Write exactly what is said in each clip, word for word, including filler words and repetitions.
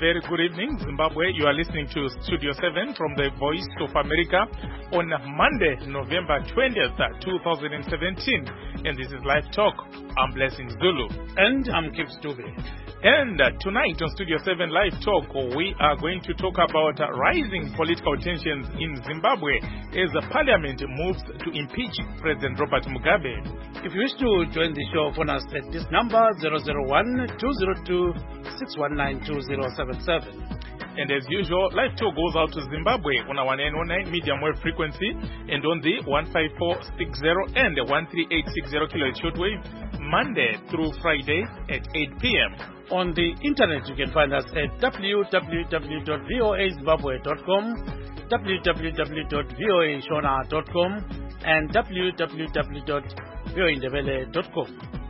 very good evening, Zimbabwe. You are listening to Studio seven from the Voice of America on Monday, November twentieth, twenty seventeen. And this is Live Talk. I'm Blessing Zulu. And I'm Kip Stube. And uh, tonight on Studio seven Live Talk, we are going to talk about uh, rising political tensions in Zimbabwe as the parliament moves to impeach President Robert Mugabe. If you wish to join the show, phone us at this number zero zero one, two zero two, six one nine two zero seven seven. And as usual, Live Talk goes out to Zimbabwe on our nine one nine medium wave frequency and on the one five four six zero and one three eight six zero kilohertz shortwave, Monday through Friday at eight p.m. On the internet, you can find us at w w w dot voa zimbabwe dot com, w w w dot voa shona dot com, and w w w dot voa indebele dot com.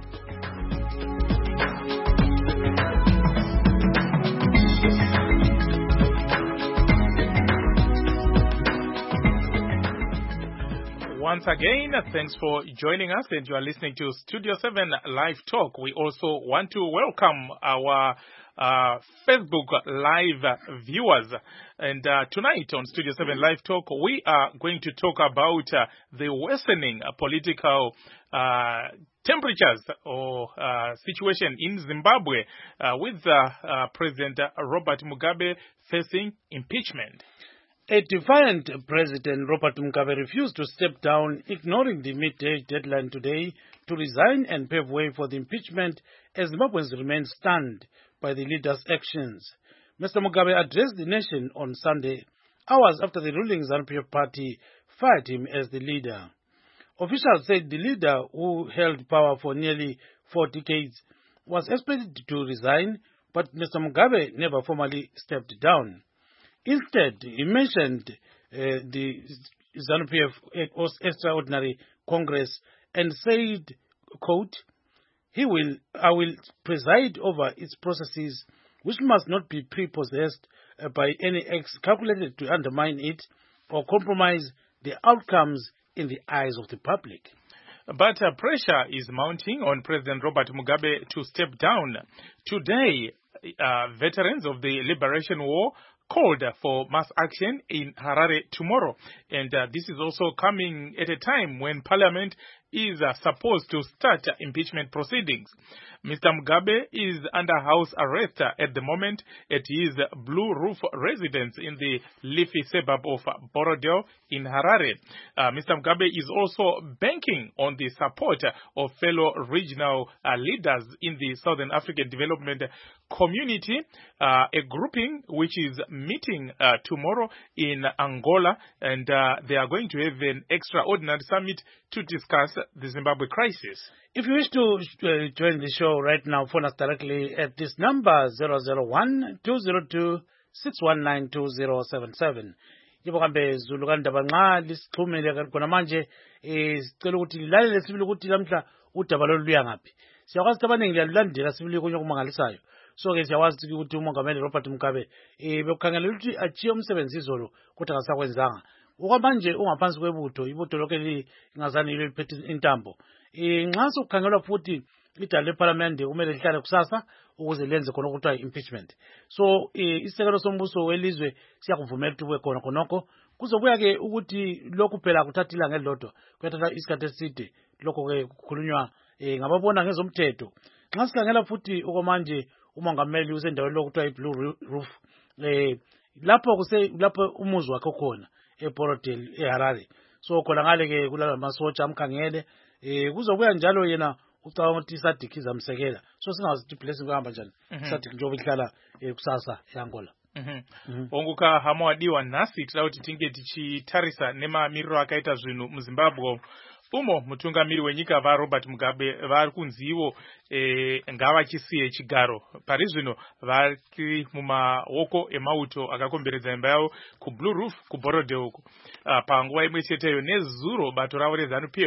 Once again, thanks for joining us, and you are listening to Studio seven Live Talk. We also want to welcome our uh, Facebook Live viewers. And uh, tonight on Studio seven Live Talk, we are going to talk about uh, the worsening uh, political uh, temperatures or uh, situation in Zimbabwe uh, with uh, uh, President Robert Mugabe facing impeachment. A defiant President Robert Mugabe refused to step down, ignoring the midday deadline today to resign and pave way for the impeachment as Zimbabweans remain stunned by the leader's actions. Mister Mugabe addressed the nation on Sunday, hours after the ruling ZANU P F party fired him as the leader. Officials said the leader, who held power for nearly four decades, was expected to resign, but Mister Mugabe never formally stepped down. Instead, he mentioned uh, the ZANU P F Extraordinary Congress and said, quote, he will, I will preside over its processes, which must not be prepossessed uh, by any acts calculated to undermine it or compromise the outcomes in the eyes of the public. But uh, pressure is mounting on President Robert Mugabe to step down. Today, uh, veterans of the Liberation War called for mass action in Harare tomorrow. And uh, this is also coming at a time when Parliament is uh, supposed to start uh, impeachment proceedings. Mister Mugabe is under house arrest uh, at the moment at his Blue Roof residence in the leafy suburb of uh, Borodale in Harare. Uh, Mister Mugabe is also banking on the support uh, of fellow regional uh, leaders in the Southern African Development Community, uh, a grouping which is meeting uh, tomorrow in Angola, and uh, they are going to have an extraordinary summit to discuss the Zimbabwe crisis. If you wish to uh, join the show right now, phone us directly at this number zero zero one, two zero two, six one nine two zero seven seven. Yibo kambe Zulu kandaba nxa lisixhumele khona manje eh sicela ukuthi lilalele sibili ukuthi lamhla udaba loluya ngaphi. Siyakwazi ukuthi abaningi liyalulandela sibili kunye kumangalisayo. So ke siyakwazi ukuthi umongameli Robert Mugabe eh bekukhangela ukuthi achiye umsebenzi izolo kodwa akasakwenzanga. Okwamanje ungaphansi kwebutho, ibutho lokho lingazani liphethe intambo. Eh nxa sokukhangelwa futhi idala leParliament kumele lihlale kusasa ukuze lenze khona ukuthiwa impeachment. So eh isekelo sombuso welizwe siyakuvumela ukuthi kube khona khonoko kuzobuya ke ukuthi lokhu phela kuthatha ilanga elilodwa kuyathatha isikhathi eside lokho ke kukhulunywa eh ngababona ngezomthetho. Nxa sikhangela futhi okwamanje umongameli usendaweni lokuthiwa iBlue Roof eh lapho kuse lapho umuzi wakhe khona eBorodale eHarare. So khona ngale ke kulala masotsha amkhangele eh kuzobuya njalo yena ucabanga ukuthi isadiki izamsekela. So singazi ukuthi blessing kuhamba njani isadiki njengoba ihlala kusasa eAngola. Mhm. Onguka hamwadiwa nasi kuti tinge tichitarisa nemamiriro akaita zvinhu muZimbabwe. Umo mutungamiri wenyika va Robert Mugabe vari kunzivo eh, ngava chisiye chigaro. Pari zvino vari mumaoko emauto akakomberedza imba yavo ku Blue Roof ku Borodale uko. Uh, panguva imwe cheteyo nezuro bato ravo reZANU P F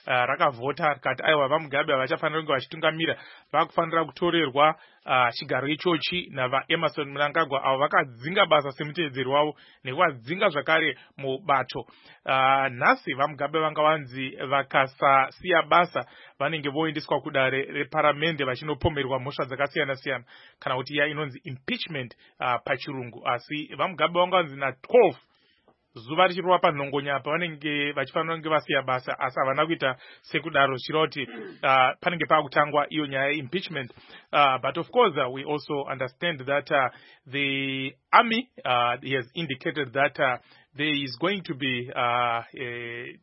uh, rakavhota rikati aiwa vaMugabe havachafanira kunge vachitungamira, vakufanira kutorerwa uh, chigaro ichochi navaEmerson Mnangagwa avo vakadzinga basa semutevedzeri wavo nekuvadzinga zvakare mubato. Uh, nhasi vaMugabe vanga vanzi vakasasiya basa vanenge voendeswa kudare reparamende vachinopomerwa mhosva dzakasiyana siyana kana kuti iya inonzi impeachment uh, pachirungu. Asi vaMugabe vanga vanzi na twelve zuva richirova panhongonya pavanenge vachifanira kunge vasiya basa, asi havana kuita sekudaro zvichireva kuti uh, panenge paakutangwa iyo nyaya yeimpeachment. Uh, but of course uh, we also understand that uh, the army uh, has indicated that uh, there is going to be uh, a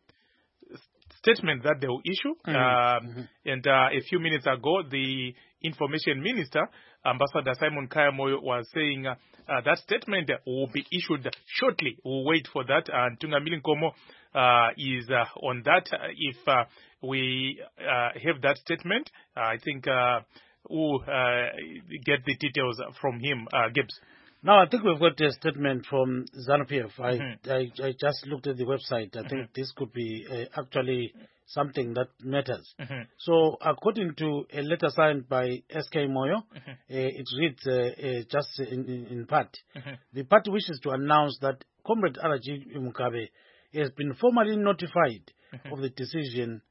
statement that they will issue. Mm-hmm. Uh, mm-hmm. And uh, a few minutes ago, the information minister, Ambassador Simon Kayamoyo, was saying uh, uh, that statement will be issued shortly. We'll wait for that. And Tungamili Nkomo uh, is uh, on that. If uh, we uh, have that statement, uh, I think uh, we'll uh, get the details from him, uh, Gibbs. Now, I think we've got a statement from ZANU-P F. I, mm-hmm. I, I just looked at the website. I mm-hmm. think this could be uh, actually something that matters. Mm-hmm. So, according to a letter signed by S K Moyo, mm-hmm. uh, it reads uh, uh, just in, in, in part. Mm-hmm. The party wishes to announce that Comrade Alaji Mugabe has been formally notified mm-hmm. of the decision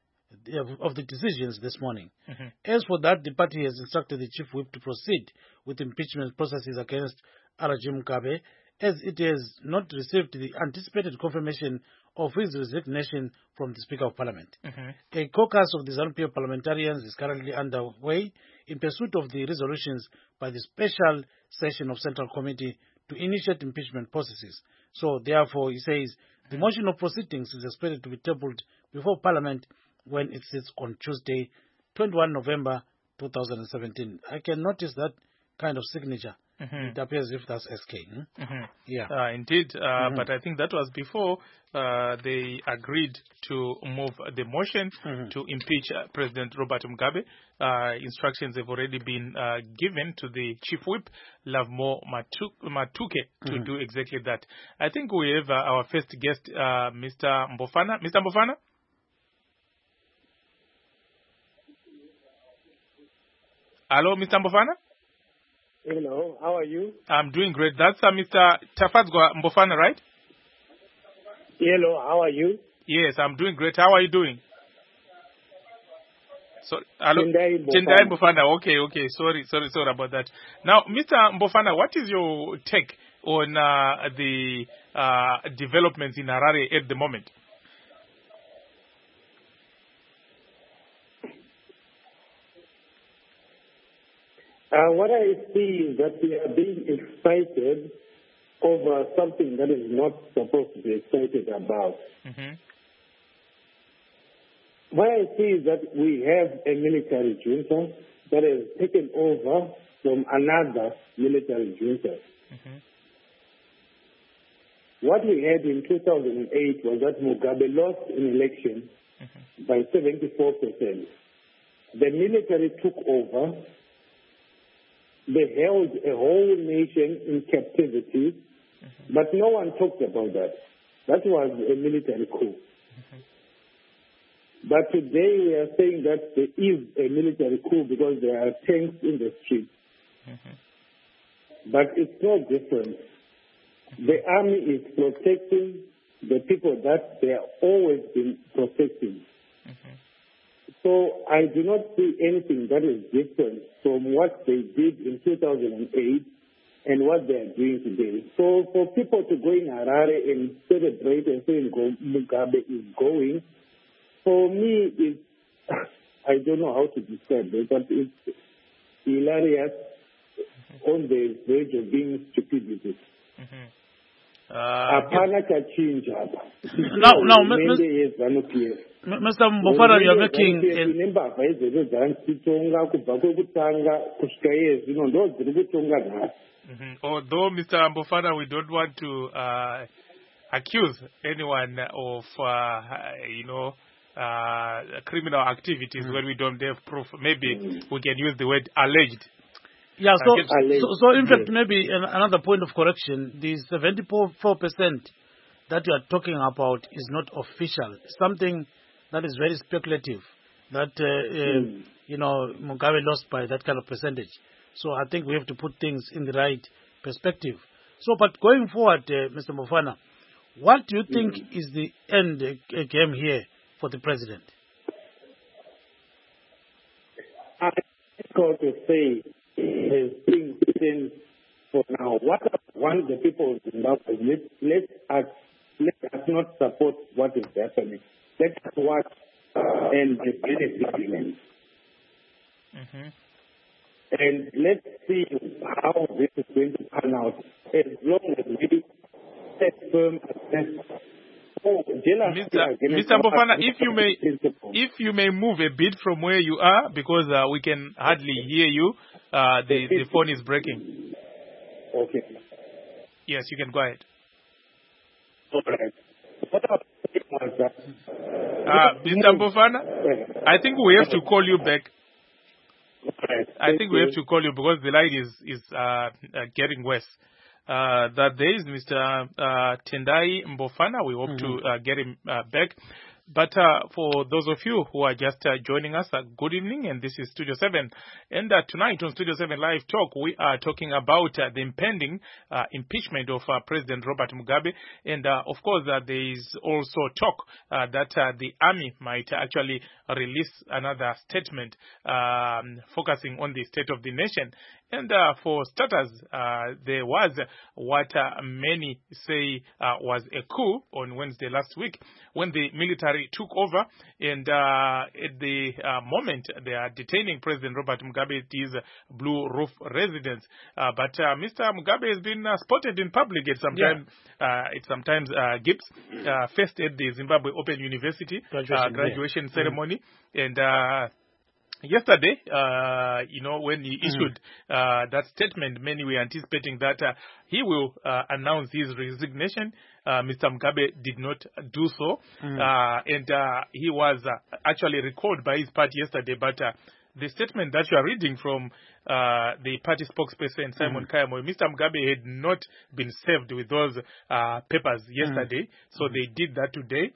of the decisions this morning. Mm-hmm. As for that, the party has instructed the Chief Whip to proceed with impeachment processes against Alaji Mugabe, as it has not received the anticipated confirmation of his resignation from the Speaker of Parliament. Mm-hmm. A caucus of the ZANU-P F parliamentarians is currently underway in pursuit of the resolutions by the special session of Central Committee to initiate impeachment processes. So, therefore, he says, the motion of proceedings is expected to be tabled before Parliament when it sits on Tuesday, twenty-first of November two thousand seventeen. I can notice that kind of signature. Mm-hmm. It appears if that's S K. Hmm? Mm-hmm. Yeah, uh, indeed. Uh, mm-hmm. But I think that was before uh, they agreed to move the motion mm-hmm. to impeach uh, President Robert Mugabe. Uh, instructions have already been uh, given to the Chief Whip, Lovemore Matuke, to mm-hmm. do exactly that. I think we have uh, our first guest, uh, Mister Mbofana. Mister Mbofana? Hello, Mister Mbofana? Hello, how are you? I'm doing great. That's uh, Mister Tafadzwa Mbofana, right? Hello, how are you? Yes, I'm doing great. How are you doing? So, hello. Tendai Mbofana. Tendai Mbofana. Okay, okay. Sorry, sorry, sorry about that. Now, Mister Mbofana, what is your take on uh, the uh, developments in Harare at the moment? Uh, what I see is that we are being excited over something that is not supposed to be excited about. Mm-hmm. What I see is that we have a military junta that has taken over from another military junta. Mm-hmm. What we had in two thousand eight was that Mugabe lost an election mm-hmm. by seventy-four percent. The military took over. They held a whole nation in captivity, mm-hmm. but no one talked about that. That was a military coup. Mm-hmm. But today we are saying that there is a military coup because there are tanks in the streets. Mm-hmm. But it's no different. Mm-hmm. The army is protecting the people that they have always been protecting. Mm-hmm. So I do not see anything that is different from what they did in two thousand eight and what they are doing today. So for people to go in Harare and celebrate and say Mugabe is going, for me, it's, I don't know how to describe it, but it's hilarious mm-hmm. on the verge of being stupidity. Mm-hmm. Uh, now, now, Mister Mbofana, you are making. Mm-hmm. Although, Mister Mbofana, we don't want to uh, accuse anyone of, uh, you know, uh, criminal activities mm-hmm. when we don't have proof. Maybe mm-hmm. we can use the word alleged. Yeah, so, so, so in fact, maybe another point of correction, the seventy-four percent that you are talking about is not official. Something that is very speculative. That uh, uh, Mm. you know, Mugabe lost by that kind of percentage. So I think we have to put things in the right perspective. So, but going forward, uh, Mister Mofana, what do you think Mm. is the end uh, game here for the president? I difficult to say has been written for now. What I want the people of Zimbabwe, let, let, us, let us not support what is happening. Let us watch and be very vigilant. Mm-hmm. And let's see how this is going to pan out. As long as we stay firm against oh, Mister Mister Mofana, if you may, if you may move a bit from where you are, because uh, we can hardly hear you. Uh, the the phone is breaking. Okay. Yes, you can go ahead. All right. What about uh, Mister Mofana, I think we have to call you back. I think we have to call you because the line is is uh, uh, getting worse. Uh, that there is Mister Uh, Tendai Mofana. We hope mm-hmm. to uh, get him uh, back. But uh, for those of you who are just uh, joining us, uh, good evening, and this is Studio seven. And uh, tonight on Studio seven Live Talk, we are talking about uh, the impending uh, impeachment of uh, President Robert Mugabe. And uh, of course, uh, there is also talk uh, that uh, the army might actually release another statement um, focusing on the state of the nation. And uh, for starters, uh, there was what uh, many say uh, was a coup on Wednesday last week when the military took over. And uh, at the uh, moment, they are detaining President Robert Mugabe at his Blue Roof residence. Uh, but uh, Mister Mugabe has been uh, spotted in public at some time, yeah. uh, at sometimes uh, Gibbs, uh, first at the Zimbabwe Open University graduation, uh, graduation yeah. ceremony. Mm-hmm. And uh, yesterday, uh, you know, when he issued mm. uh, that statement, many were anticipating that uh, he will uh, announce his resignation. Uh, Mister Mugabe did not do so. Mm. Uh, and uh, he was uh, actually recalled by his party yesterday. But uh, the statement that you are reading from uh, the party spokesperson, Simon mm. Kayamo, Mister Mugabe had not been served with those uh, papers yesterday. Mm. So mm. they did that today.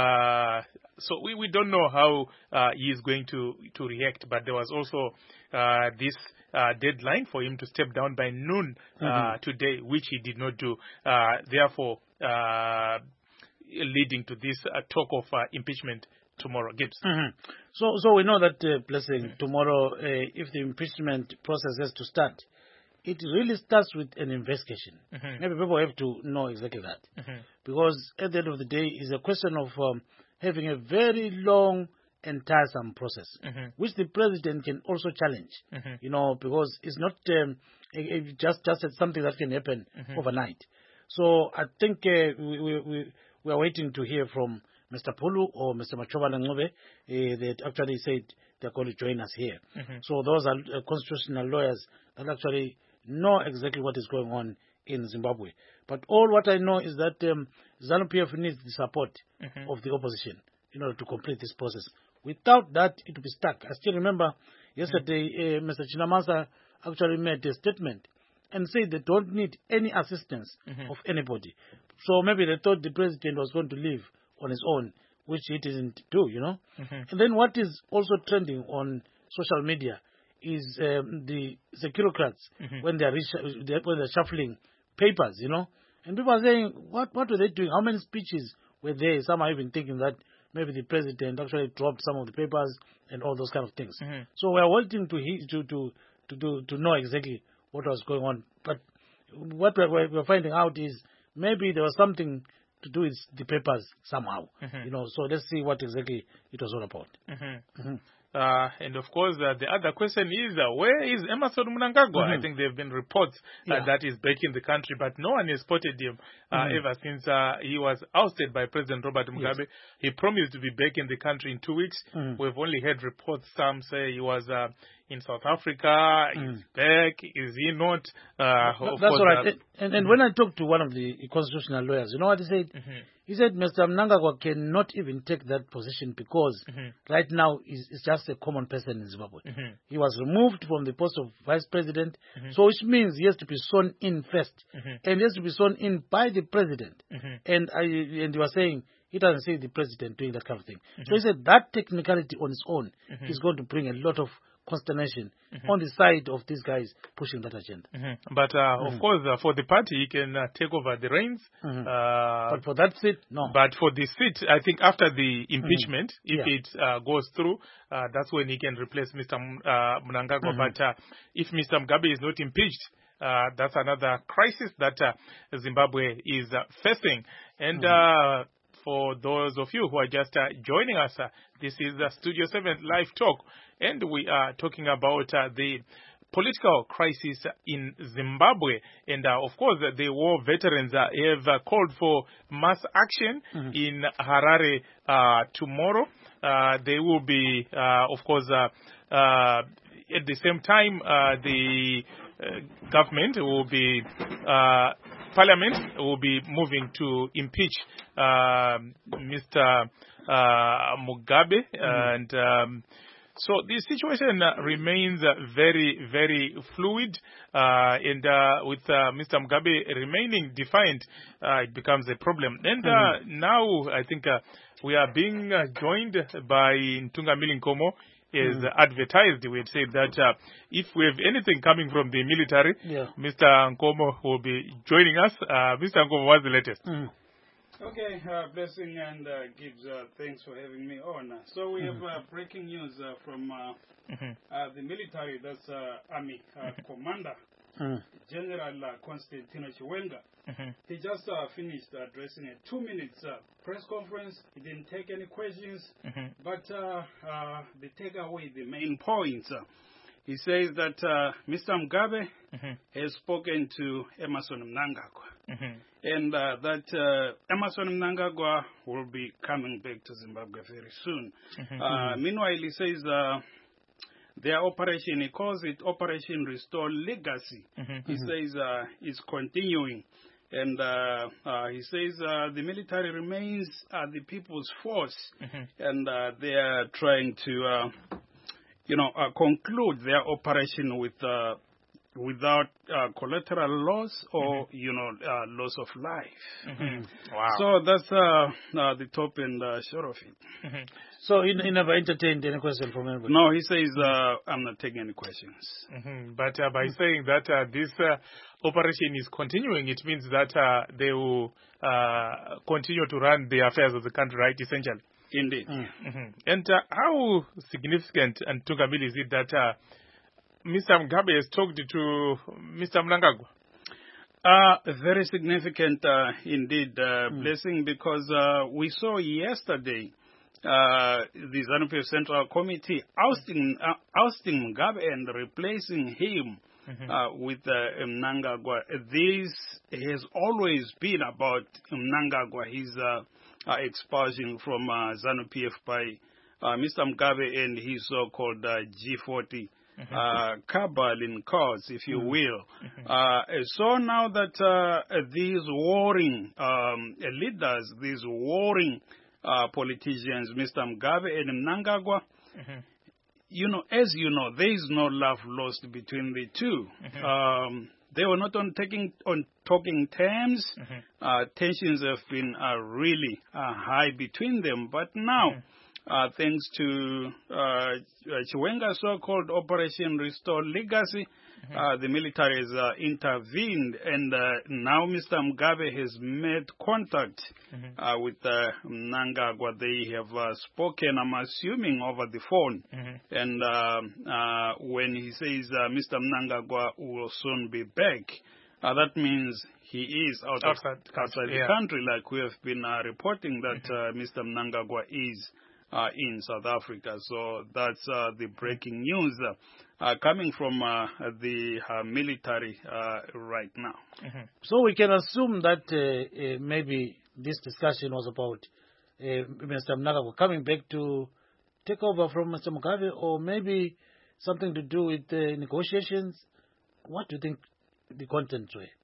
Uh, so we, we don't know how uh, he is going to, to react, but there was also uh, this uh, deadline for him to step down by noon uh, mm-hmm. today, which he did not do. Uh, therefore, uh, leading to this uh, talk of uh, impeachment tomorrow. Gibbs. Mm-hmm. So, so we know that uh, blessing mm-hmm. tomorrow, uh, if the impeachment process has to start, it really starts with an investigation. Mm-hmm. Maybe people have to know exactly that. Mm-hmm. Because at the end of the day, it's a question of um, having a very long and tiresome process, mm-hmm. which the president can also challenge, mm-hmm. you know, because it's not um, it, it just, just something that can happen mm-hmm. overnight. So I think uh, we, we, we are waiting to hear from Mister Pulu or Mister Machoba Ngobe. Uh, they actually said they're going to join us here. Mm-hmm. So those are uh, constitutional lawyers that actually know exactly what is going on in Zimbabwe. But all what I know is that um, ZANU-P F needs the support mm-hmm. of the opposition in order to complete this process. Without that, it will be stuck. I still remember yesterday mm-hmm. uh, Mister Chinamasa actually made a statement and said they don't need any assistance mm-hmm. of anybody. So maybe they thought the president was going to leave on his own, which he didn't do, you know. Mm-hmm. And then what is also trending on social media is um, the securocrats mm-hmm. when they are when they're shuffling papers, you know, and people are saying, what what were they doing? How many speeches were there? Some are even thinking that maybe the president actually dropped some of the papers and all those kind of things. Mm-hmm. So we are waiting to to to to do to know exactly what was going on. But what we're, we're finding out is maybe there was something to do with the papers somehow, mm-hmm. you know. So let's see what exactly it was all about. Mm-hmm. Mm-hmm. Uh, and of course, uh, the other question is, uh, where is Emmerson Mnangagwa? Mm-hmm. I think there have been reports uh, yeah. that he's back in the country, but no one has spotted him uh, mm-hmm. ever since uh, he was ousted by President Robert Mugabe. Yes. He promised to be back in the country in two weeks. Mm-hmm. We've only heard reports. Some say he was uh, in South Africa. Mm-hmm. He's back. Is he not? Uh, That's course, all right. Uh, and, and mm-hmm. when I talked to one of the constitutional lawyers, you know what he said? Mm-hmm. He said Mister Mnangagwa cannot even take that position because mm-hmm. right now he's, he's just a common person in Zimbabwe. Mm-hmm. He was removed from the post of vice president, mm-hmm. so which means he has to be sworn in first, mm-hmm. and he has to be sworn in by the president. Mm-hmm. And I and he was saying he doesn't see the president doing that kind of thing. Mm-hmm. So he said that technicality on its own mm-hmm. is going to bring a lot of consternation mm-hmm. on the side of these guys pushing that agenda. Mm-hmm. But, uh, mm-hmm. of course, uh, for the party, he can uh, take over the reins. Mm-hmm. Uh, but for that seat, no. But for the seat, I think after the impeachment, mm-hmm. if yeah. it uh, goes through, uh, that's when he can replace Mister M- uh, Mnangagwa. Mm-hmm. But uh, if Mister Mugabe is not impeached, uh, that's another crisis that uh, Zimbabwe is uh, facing. And mm-hmm. uh, for those of you who are just uh, joining us, uh, this is uh, Studio seven Live Talk, and we are talking about uh, the political crisis in Zimbabwe. And uh, of course, uh, the war veterans uh, have uh, called for mass action mm-hmm. in Harare uh, tomorrow. Uh, they will be, uh, of course, uh, uh, at the same time, uh, the uh, government will be uh, Parliament will be moving to impeach uh, Mister Uh, Mugabe, mm-hmm. and um, so the situation uh, remains uh, very, very fluid, uh, and uh, with uh, Mister Mugabe remaining defiant, uh, it becomes a problem. And uh, mm-hmm. now I think uh, we are being uh, joined by Ntungamili Nkomo. Is mm-hmm. advertised. We had said that uh, if we have anything coming from the military, yeah. Mister Nkomo will be joining us. Uh, Mister Nkomo, what's the latest? Mm-hmm. Okay, uh, blessing and uh, Gibbs, uh, thanks for having me on. So we mm-hmm. have uh, breaking news uh, from uh, mm-hmm. uh, the military, that's uh, Army uh, mm-hmm. Commander, mm-hmm. General uh, Constantino Chiwenga. Mm-hmm. He just uh, finished addressing a two minutes uh, press conference. He didn't take any questions, mm-hmm. but uh, uh, the takeaway, the main points. Uh, he says that uh, Mister Mugabe mm-hmm. has spoken to Emmerson Mnangagwa. Mm-hmm. And uh, that uh, Emmerson Mnangagwa will be coming back to Zimbabwe very soon. Mm-hmm. Uh, meanwhile, he says uh, their operation, he calls it Operation Restore Legacy. Mm-hmm. He mm-hmm. says uh, it's continuing. And uh, uh, he says uh, the military remains uh, the people's force. Mm-hmm. And uh, they are trying to, uh, you know, uh, conclude their operation with uh, without uh, collateral loss or, mm-hmm. you know, uh, loss of life. Mm-hmm. Wow. So that's uh, uh, the top and uh, short of it. Mm-hmm. So he, he never entertained any question from anybody? No, he says, uh, I'm not taking any questions. Mm-hmm. But uh, by mm-hmm. saying that uh, this uh, operation is continuing, it means that uh, they will uh, continue to run the affairs of the country, right, essentially? Indeed. Mm-hmm. And uh, how significant, and Ntungamili, is it that uh, Mister Mugabe has talked to Mister Mnangagwa? Uh, very significant uh, indeed, uh, mm. blessing, because uh, we saw yesterday uh, the ZANU-P F Central Committee ousting, uh, ousting Mugabe and replacing him mm-hmm. uh, with uh, Mnangagwa. This has always been about Mnangagwa, his uh, uh, expulsion from uh, ZANU-P F by uh, Mister Mugabe and his so-called uh, G forty. Mm-hmm. Uh, cabal in cause, if you mm-hmm. will. Mm-hmm. Uh, so now that uh, these warring um, leaders, these warring uh, politicians, Mister Mugabe and Mnangagwa, mm-hmm. you know, as you know, there is no love lost between the two. Mm-hmm. Um, they were not on taking on talking terms. Mm-hmm. Uh, tensions have been uh, really uh, high between them, but now. Mm-hmm. Uh, thanks to uh, Chiwenga's so-called Operation Restore Legacy, mm-hmm. uh, the military has uh, intervened, and uh, now Mister Mugabe has made contact mm-hmm. uh, with uh, Mnangagwa. They have uh, spoken, I'm assuming, over the phone. Mm-hmm. And uh, uh, when he says uh, Mister Mnangagwa will soon be back, uh, that means he is out outside, of, outside yeah. the country, like we have been uh, reporting that mm-hmm. uh, Mister Mnangagwa is Uh, in South Africa. So that's uh, the breaking news uh, uh, coming from uh, the uh, military uh, right now. Mm-hmm. So we can assume that uh, uh, maybe this discussion was about uh, Mister Mnangagwa coming back to take over from Mister Mugabe, or maybe something to do with uh, negotiations. What do you think the contents were?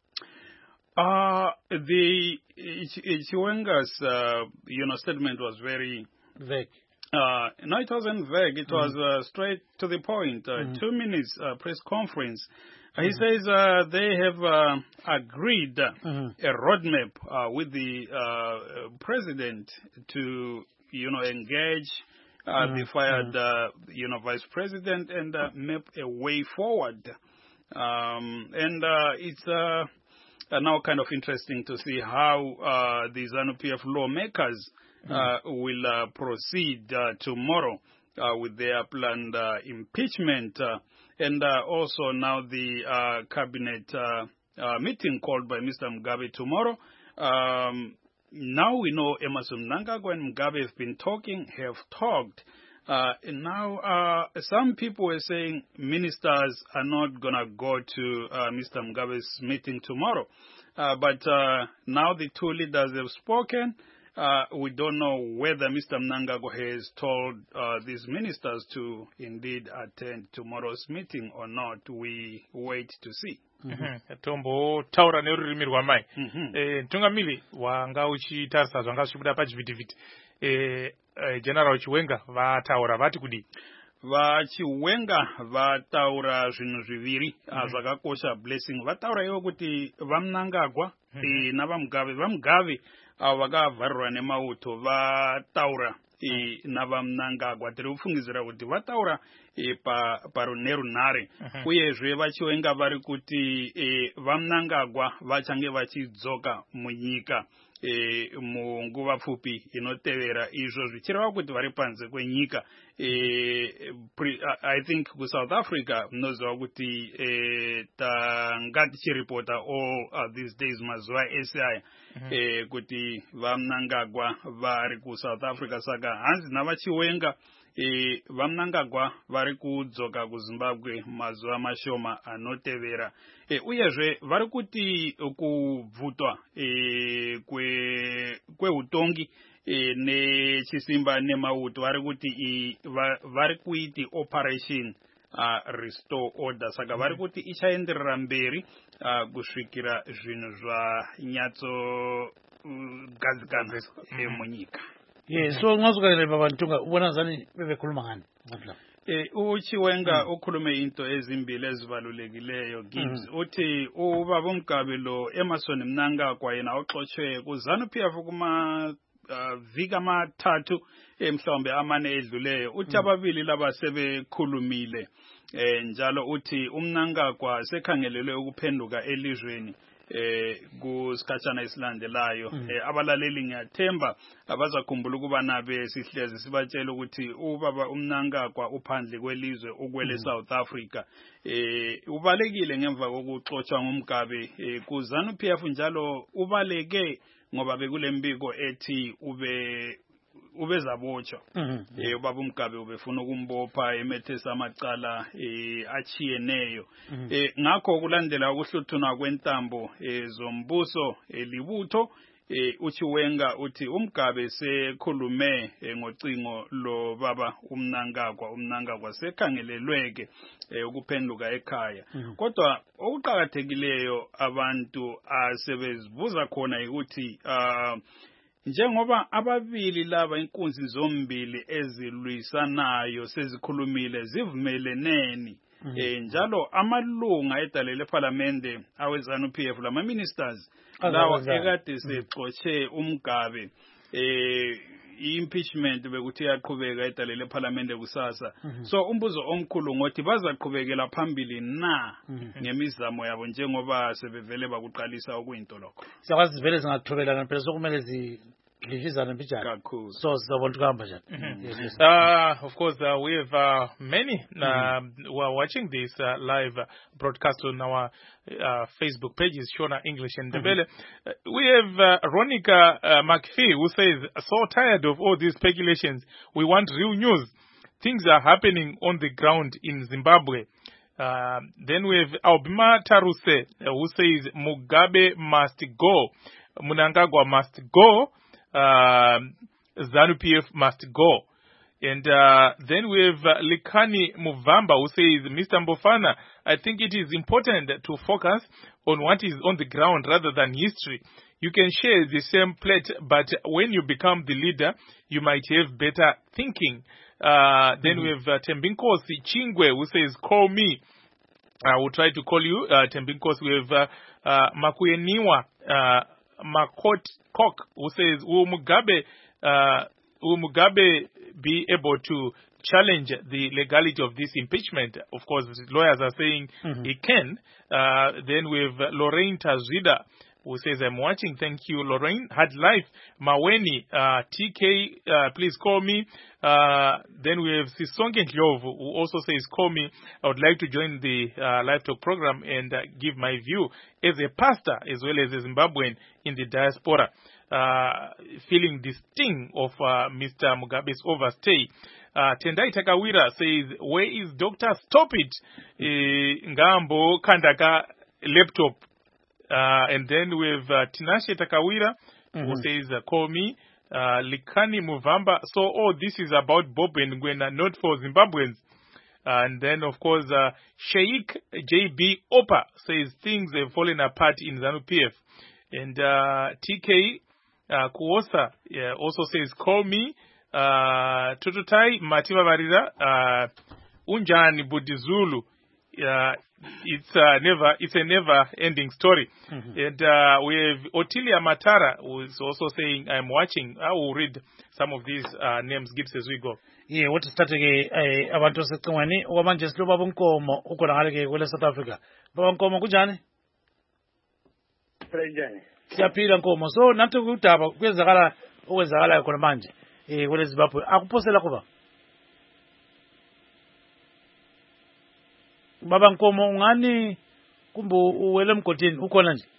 Uh, the Chiwenga's uh, you know, statement was very vague. Uh, no, it wasn't vague. It mm-hmm. was uh, straight to the point. Uh, mm-hmm. Two minutes uh, press conference. Uh, he mm-hmm. says uh, they have uh, agreed mm-hmm. a roadmap uh, with the uh, president to, you know, engage uh, mm-hmm. the fired, uh, you know, vice president and uh, map a way forward. Um, and uh, it's uh, uh, now kind of interesting to see how uh, the ZANU P F lawmakers Uh, will uh, proceed uh, tomorrow uh, with their planned uh, impeachment. Uh, and uh, also now the uh, cabinet uh, uh, meeting called by Mister Mugabe tomorrow. Um, now we know Emmerson Mnangagwa and Mugabe have been talking, have talked. Uh, and now uh, some people were saying ministers are not going to go to uh, Mister Mugabe's meeting tomorrow. Uh, but uh, now the two leaders have spoken. Uh, we don't know whether Mister Mnangagwa has told uh, these ministers to indeed attend tomorrow's meeting or not. We wait to see. Tombo taura nerurimi rwamai. Tungamili wanga uchitarisa zvanga zvichibuda pachivhitivhiti. General Chiwenga vataura vati kudi. Vachiwenga vataura zvinhu zviviri zvakakosha blessing. Vataura ivo kuti vaMnangagwa navaMugabe vaMugabe avo vakavharirwa nemauto vataura navaMnangagwa. Tiri kufungidzira kuti vataura nerunhare. Uyezve vachiwenga vari kuti vaMnangagwa vachange vachidzoka munyika E, munguva pfupi inotevera izvo zvichireva kuti vari panze kwenyika. E, pre, I think kuSouth Africa munoziva kuti e, tanga tichiripota all uh, these days mazuva ese aya mm-hmm. e, kuti vaMnangagwa vari kuSouth Africa. Saka hanzi navachiwenga E, vaMnangagwa vari kudzoka kuZimbabwe mazuva mashoma anotevera. E, uyezve vari kuti kubvutwa e, kwe kweutongi e, nechisimba nemauto vari kuti e, va, vari kuiti operation uh, restore order. Saka vari kuti ichaenderera mberi uh, kusvikira zvinhu zvanyatso uh, gadzikana mm-hmm. munyika. Yes, so ngazukele babantunga ubona zani bebekhuluma ngani ngadla. Eh uChiwenga ukhulume into ezimbili ezibalulekileyo Gibbs uthi ubaba uMgabe lo Emmerson Mnangagwa yena uxoxwe ku ZANU P F kuma vika amathathu emhlombe amane edluleyo uthi ababili laba sebekhulumile eh njalo uthi uMnangagwa sekhangelelwe ukuphenduka elizweni eh kusikhatshana isilandelayo. mm. eh, abalaleli ngiyathemba abazakhumbula ukuba nabe sihlezi sibatshela ukuthi ubaba uMnangagwa uphandle kwelizwe ukwele mm. South Africa. eh ubalekile ngemva kokuxoxwa ngumgabe eh, ku ZANU P F njalo ubaleke ngoba bekulembiko ethi ube ubezabotshwa. mm -hmm. eh ubaba uMgabe ubefuna ukumbopha emethesa amacala eh achiyeneyo. mm -hmm. eh ngakho kulandela ukuhluthuna kwentambo eh, zombuso elibutho eh uChiwenga uthi uMgabe sekhulume eh, ngocingo lo baba uMnangagwa uMnangagwa sekhangelelweke eh, ukuphenduka ekhaya. mm -hmm. Kodwa okuqhakathekileyo abantu asebezibuza khona ukuthi uh, njengoba ababili laba inkunzi zombili ezilwisanayo sezikhulumile zivumeleneni. mm -hmm. eh njalo amalunga edale leParliament aweZANU P F lama ministers lawa ekade sexoxe uMgabe eh impeachment bekuthi yaqhubeka edale leParliament kusasa. mm -hmm. So umbuzo omkhulu ngothi bazaqhubekela phambili na mm -hmm. ngemizamo yabo njengoba sebevele bakuqalisa okuyinto lokho. Siyazi vele zingathobelana phela sokumele zi Cool. So, mm-hmm. yes. uh, of course, uh, we have uh, many uh, mm-hmm. who are watching this uh, live broadcast on our uh, Facebook pages, Shona English and Ndebele. Mm-hmm. uh, we have uh, Ronica uh, McPhee, who says, so tired of all these speculations. We want real news. Things are happening on the ground in Zimbabwe. Uh, then we have Albima Taruse, uh, who says, Mugabe must go. Mnangagwa must go. Uh, ZANU P F must go. And uh, then we have uh, Likani Muvamba, who says, Mister Mbofana, I think it is important to focus on what is on the ground rather than history. You can share the same plate, but when you become the leader, you might have better thinking. Uh, then mm-hmm. we have uh, Tembinkosi Chingwe, who says, call me. I will try to call you, uh, Tembinkosi. We have uh, uh, Makuyeniwa uh, Makot Kok, who says, will Mugabe, uh, will Mugabe be able to challenge the legality of this impeachment? Of course, lawyers are saying mm-hmm. he can. Uh, then we have Lorraine Tazwida, who says, I'm watching. Thank you, Lorraine. Hard Life, Maweni, uh, T K, uh, please call me. Uh, then we have Sisonge Ndlovu, who also says, call me. I would like to join the uh, live talk program and uh, give my view as a pastor as well as a Zimbabwean in the diaspora, uh, feeling the sting of uh, Mister Mugabe's overstay. Uh, Tendai Takawira says, where is Doctor Stop It? Uh, Ngambo Kandaka laptop. Uh, and then we have uh, Tinashe Takawira, mm-hmm. who says, uh, call me. Uh, Likani Muvamba. So, oh, this is about Bob and Gwena, not for Zimbabweans. Uh, and then, of course, uh, Sheikh J B Opa says things have fallen apart in ZANU-P F. And uh, T K uh, Kuosa yeah, also says, call me. Uh, Tututai Mativa Varira, uh, Unjani Budizulu. Uh, it's uh, never, it's a never-ending story. Mm-hmm. And uh, we have Otilia Matara, who is also saying, I'm watching. I will read some of these uh, names, Gibbs, as we go. Yeah, what is starting a abantu sekwani wamanje sloba bunkomo ukona halike kwele South Africa. Baba nkomo kunjani? Kunjani? Siyaphila nkomo. So nathi kudaba kwenzakala okwenzakala khona manje eh kwele Zimbabwe akuphosela kuba. Baba nkomo ungani kumbu uwele mgodini ukhona nje.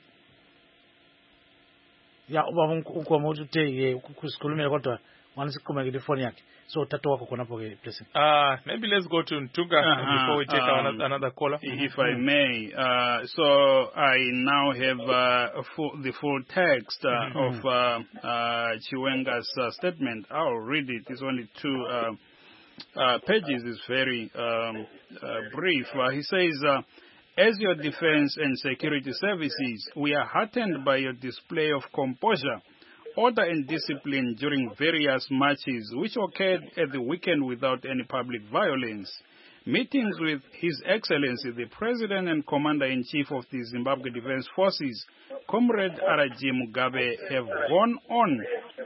Ya baba nkomo uthe ukusikhulumela kodwa ngani siqhubeke le phone yakhe. So tato wako khona ke blessing. Uh maybe let's go to Ntuga uh-huh, before we take um, another, another caller. If I may. Uh so I now have uh, full, the full text uh, mm-hmm. of uh, uh Chiwenga's uh, statement. I'll read it. It's only two uh, uh pages. It's very um uh, brief. Uh, he says uh, as your defense and security services, we are heartened by your display of composure, order and discipline during various marches which occurred at the weekend without any public violence. Meetings with His Excellency, the President and Commander-in-Chief of the Zimbabwe Defense Forces, Comrade R G Mugabe, have gone on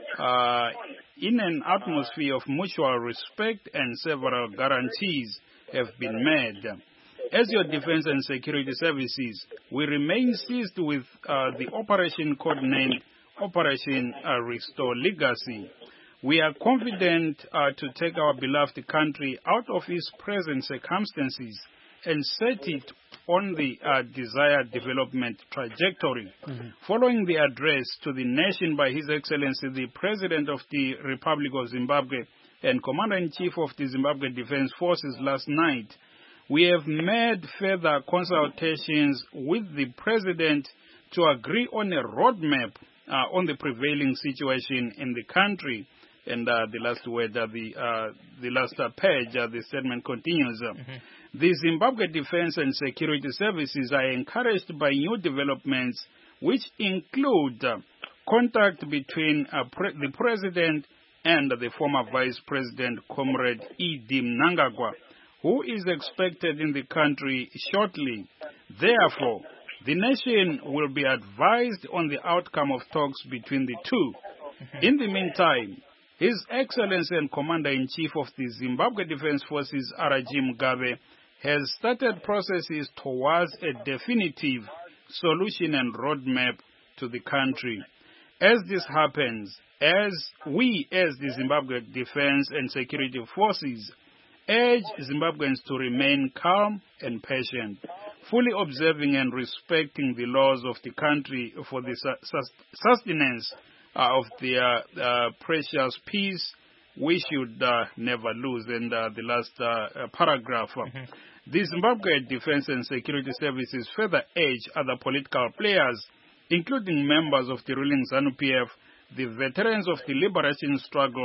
uh, in an atmosphere of mutual respect and several guarantees have been made. As your defense and security services, we remain seized with uh, the operation codenamed Operation uh, Restore Legacy. We are confident uh, to take our beloved country out of its present circumstances and set it on the uh, desired development trajectory. Mm-hmm. Following the address to the nation by His Excellency, the President of the Republic of Zimbabwe and Commander-in-Chief of the Zimbabwe Defense Forces last night, we have made further consultations with the President to agree on a roadmap uh, on the prevailing situation in the country. And uh, the last word, uh, the uh, the last uh, page, uh, the statement continues. Uh, mm-hmm. The Zimbabwe Defense and Security Services are encouraged by new developments, which include uh, contact between uh, pre- the President and the former Vice President, Comrade E D Mnangagwa, who is expected in the country shortly. Therefore, the nation will be advised on the outcome of talks between the two. Mm-hmm. In the meantime, His Excellency and Commander-in-Chief of the Zimbabwe Defense Forces, R G Mugabe, has started processes towards a definitive solution and roadmap to the country. As this happens, as we, as the Zimbabwe Defense and Security Forces, urge Zimbabweans to remain calm and patient, fully observing and respecting the laws of the country for the sustenance Uh, of the uh, uh, precious peace we should uh, never lose. And uh, the last uh, uh, paragraph. Mm-hmm. The Zimbabwe Defense and Security Services further urge other political players, including members of the ruling ZANU-P F, the veterans of the liberation struggle,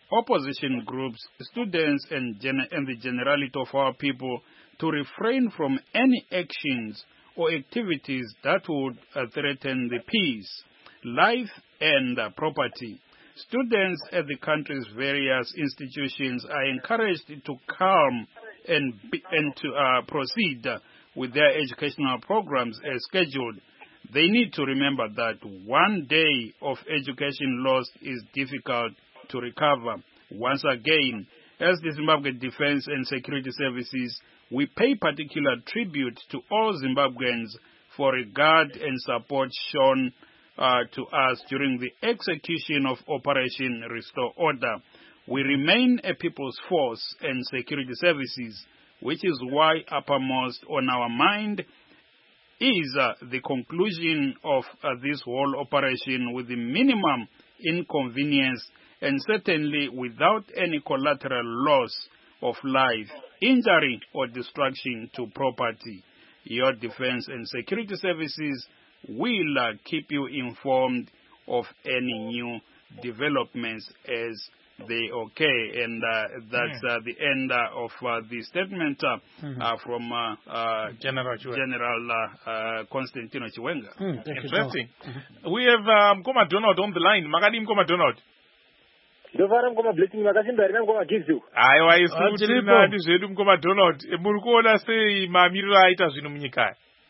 opposition groups, students, and, gen- and the generality of our people to refrain from any actions or activities that would uh, threaten the peace, life, and uh, property. Students at the country's various institutions are encouraged to calm and, be, and to uh, proceed uh, with their educational programs as scheduled. They need to remember that one day of education lost is difficult to recover. Once again, as the Zimbabwe Defense and Security Services, we pay particular tribute to all Zimbabweans for regard and support shown uh, to us during the execution of Operation Restore Order. We remain a people's force and security services, which is why uppermost on our mind is uh, the conclusion of uh, this whole operation with the minimum inconvenience and certainly without any collateral loss of life, injury, or destruction to property. Your Defense and Security Services will uh, keep you informed of any new developments as they occur. And uh, that's uh, the end uh, of uh, the statement uh, mm-hmm. uh, from uh, uh, General, General uh, uh, Constantino Chiwenga. Mm, Interesting. Mm-hmm. We have um, Mkoma Donald on the line. Magadi Mkoma Donald. ndovara mukoma blessing makasimba rina mukoma gives you aiwa isuti nandi zvedu mukoma Donald muri kuona sei mamiriro aita zvinhu munyika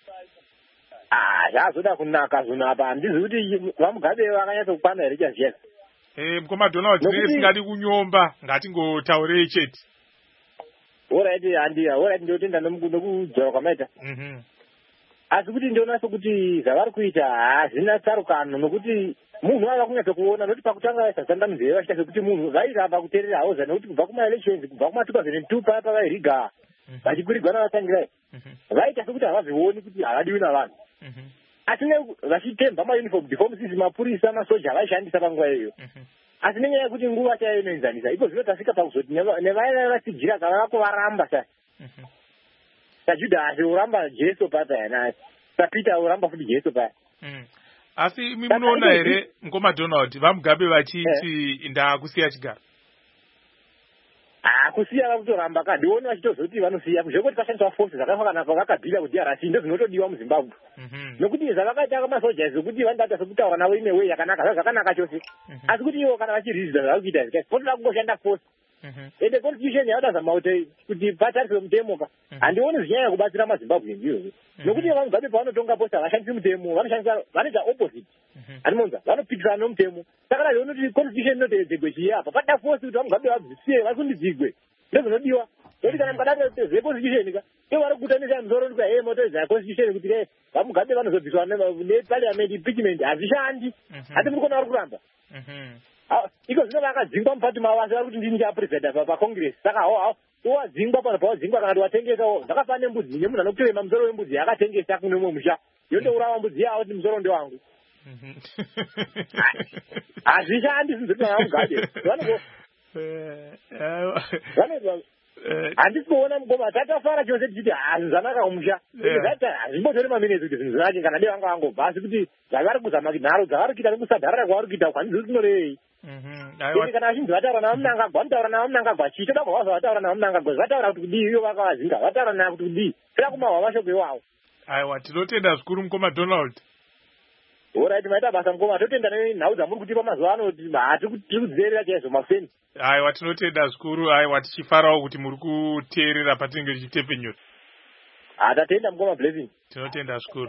ah zvazoda kunaka zvinhu apa handizi kuti vamugabe vakanyatsa kukwana here chazviya eh mukoma Donald tine singadi kunyomba ngatingotaurei chete alright handi alright ndotenda nokudzora kwamaita mhm asi kuti ndinoona sokuti zvavari kuita hazvina tsarukano nokuti munhu ava kunyatsa kuona noti pakutanga sasanda muzeve vachita sekuti munhu vairamba kuteerera hauza nekuti kubva kumaelections kubva kuma two thousand two paya pavairiga vachikwirigwana vatangirai vaita sekuti havazvioni kuti havadiwi navanhu asi vachitemba mauniform deformsis mapurisa masoja vaishandisa panguva iyoyo asi nenyaya yekuti nguva chayo inoenzanisa iko zvino tasvika pakuzoti nevaya vachijira kava kuvaramba sa sajudhasi uramba jesu paya paya sapita uramba futi jesu paya asi imi munoona here Mkoma Donald vamugabe vachiti ndakusiya chigaro ah kusiya vakutoramba ka ndione vachitozoti vanosiya kuzvekuti pashandiswa forces zvakafanana pavakabhila kuti arasi ndo zvinotodiwa muZimbabwe nokuti zvavakaita kamasoja zvokuti vandata sekutaura navo ine way yakanaka zvakanaka chose asi kuti ivo kana vachirizida zvavakuita zvikai potoda kungoshanda force ende constitution yavadazama kuti patariswe mutemoka handioni zvinyanya kubatsira maZimbabwe ndiyo nokuti vamugabe pavanotonga posta havashandisi mutemo vanoshandisa vanoita opposite handimonza vanopitirana nomutemo saka nazvo noti constitution inoteedzegwe chiye apa pada force kuti vamugabe vabvisiye vari kundidzigwe ndozvinodiwa noti kana mukadati zeconstitution ka ivo vari kukutanisa musoro ndika he motoedza constitution kuti ke vamugabe vanozobviswa neparliament impeachment hazvishandi asi muri kuona vari kuramba iko zvino vakadzingwa mupati mavo asi vari kuti ndini chapreventa pacongress saka hawo wadzingwa pano pawadzingwa kana kuti watengesawo zvakafanana nembudzi nemunhu anokutorema musoro wembudzi yakatengesa kune mumwe musha yondourava mbudzi yavo kuti musoro ndewangu hazvishandi zvinzoti vanamugabe handisi kuona mugoma tatafara chose tichiti hazvi zvanaka kumusha hazvimbotori maminesi kuti zvinhu zvake kana dei vanga vangobva asi kuti zvavari kuzama nharo dzavari kuita nekusadharara kwavari kuita kwanisi kuti norei kana vachinzi vataura navamunangagwa vanotaura navamunangagwa chichoda kwavazo vataura navamunangagwa zvataura kuti kudii iyo vakavazinga vataura nava kuti kudii fira kumahwa mashoko iwawo aiwa tinotenda zvikuru Mkoma Donald orit maita basa Mkoma totenda nenhau dzamuri kutipa mazuva ano kuti hatiri kudziverera chaizvo mafeni aiwa tinotenda zvikuru aiwa tichifarawo kuti muri kuteerera patinenge tichitepenyura hatatenda Mkoma blessing tinotenda zvikuru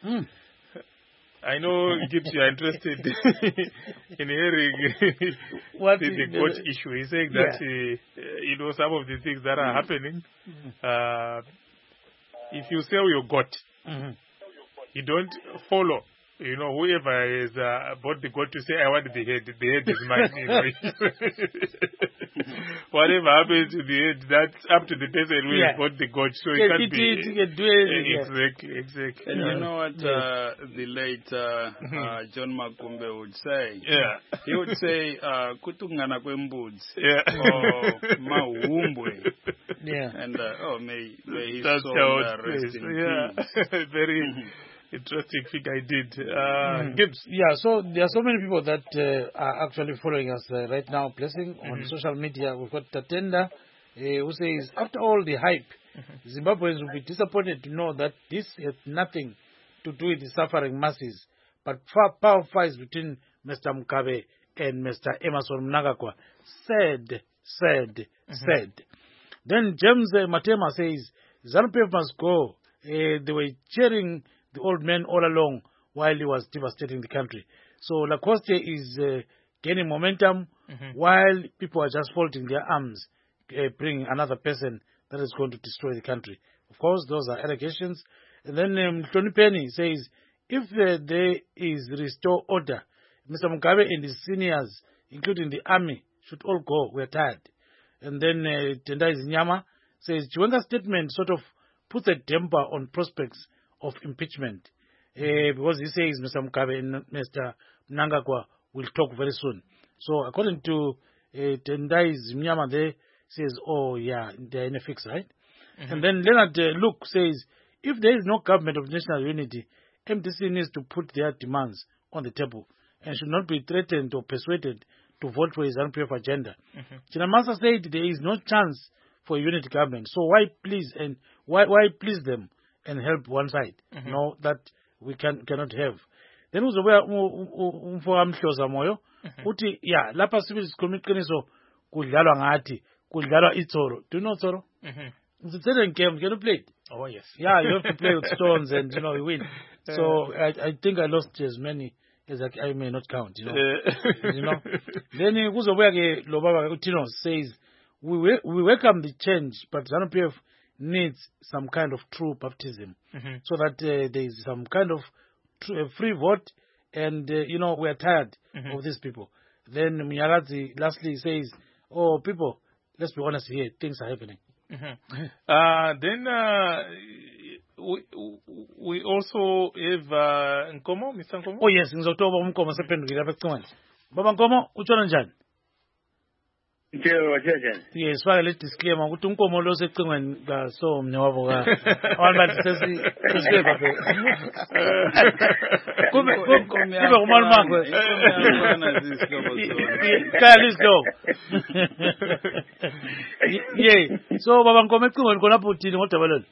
I know Gibbs, you are interested in hearing what the, the court uh, issue. He's saying that, yeah. uh, you know, some of the things that are mm-hmm. happening, uh, if you sell your goat, mm-hmm. you don't follow, you know, whoever is uh, bought the goat to say, I want the head, the head is mine. You know. Whatever happens to the head, that's up to the person who yeah. bought the goat. So yeah, it can't it, be... It, it, do it, exactly, yeah. exactly. And you know what uh, the late uh, uh, John Makumbe would say? Yeah. He would say, Kutungana kwembudzi. Yeah. Or Mahumbwe. Yeah. And, uh, oh, may, may his that's soul uh, rest in yeah. peace. Very... Interesting figure indeed. Uh, Mm. Gibbs. Yeah, so there are so many people that uh, are actually following us uh, right now, Blessing, on Mhm. social media. We've got Tatenda, uh, who says, after all the hype, Zimbabweans will be disappointed to know that this has nothing to do with the suffering masses, but far power fights between Mister Mugabe and Mister Emerson Mnangagwa. Sad, sad, sad. Then James uh, Matema says, ZANU-P F must go. Uh, they were cheering the old man all along while he was devastating the country. So Lacoste is uh, gaining momentum Mhm. while people are just folding their arms, uh, bringing another person that is going to destroy the country. Of course, those are allegations. And then um, Tony Penny says, if uh, there is restore order, Mister Mugabe and his seniors, including the army, should all go. We're tired. And then uh, Tendai Zinyama says, Chiwenga's statement sort of puts a damper on prospects of impeachment. Uh, because he says Mister Mugabe and Mister Mnangagwa will talk very soon. So according to uh, Tendai Zinyama there, says, oh yeah, they're in a fix, right? Mhm. And then Leonard uh, Luke says, if there is no government of national unity, M D C needs to put their demands on the table and should not be threatened or persuaded to vote for his ZANU-P F agenda. Mhm. Chinamasa said there is no chance for a unity government, so why please and why why please them and help one side? Mhm. No, that we can cannot have. Then uzobuya umfowami Mhloza Moyo uthi yeah lapha sibizi sikhuluma iqiniso kudlalwa ngathi kudlalwa itsoro. Do you know tsoro? Mhm. It's a certain game. Can you play it? Oh yes. Yeah, you have to play with stones and, you know, you win. So I, I think I lost as many as I, I may not count, you know. Uh, you know. Then Kuzobuya Lobaba Utino says, we, we we welcome the change, but ZANU-P F needs some kind of true baptism Mhm. so that uh, there is some kind of tr- uh, free vote and, uh, you know, we are tired Mhm. of these people. Then Miyarazi lastly says, oh, people, let's be honest here, things are happening. Mhm. Uh, then uh, we we also have uh, Nkomo, Mister Nkomo. Oh yes, ngizotoba umkomo sephendukile lapha ecingweni. Baba Nkomo utshona njani? Njelo njelo. Yes, faka le disclaimer ukuthi unkomo lo secingweni ka so mne wabo ka. Abantu bathi sesi sesiba phe. Kube kube kube umali makho. Kaya lislo. Yeah. So baba Nkomo ecingweni khona lapho uthini ngodaba lolu?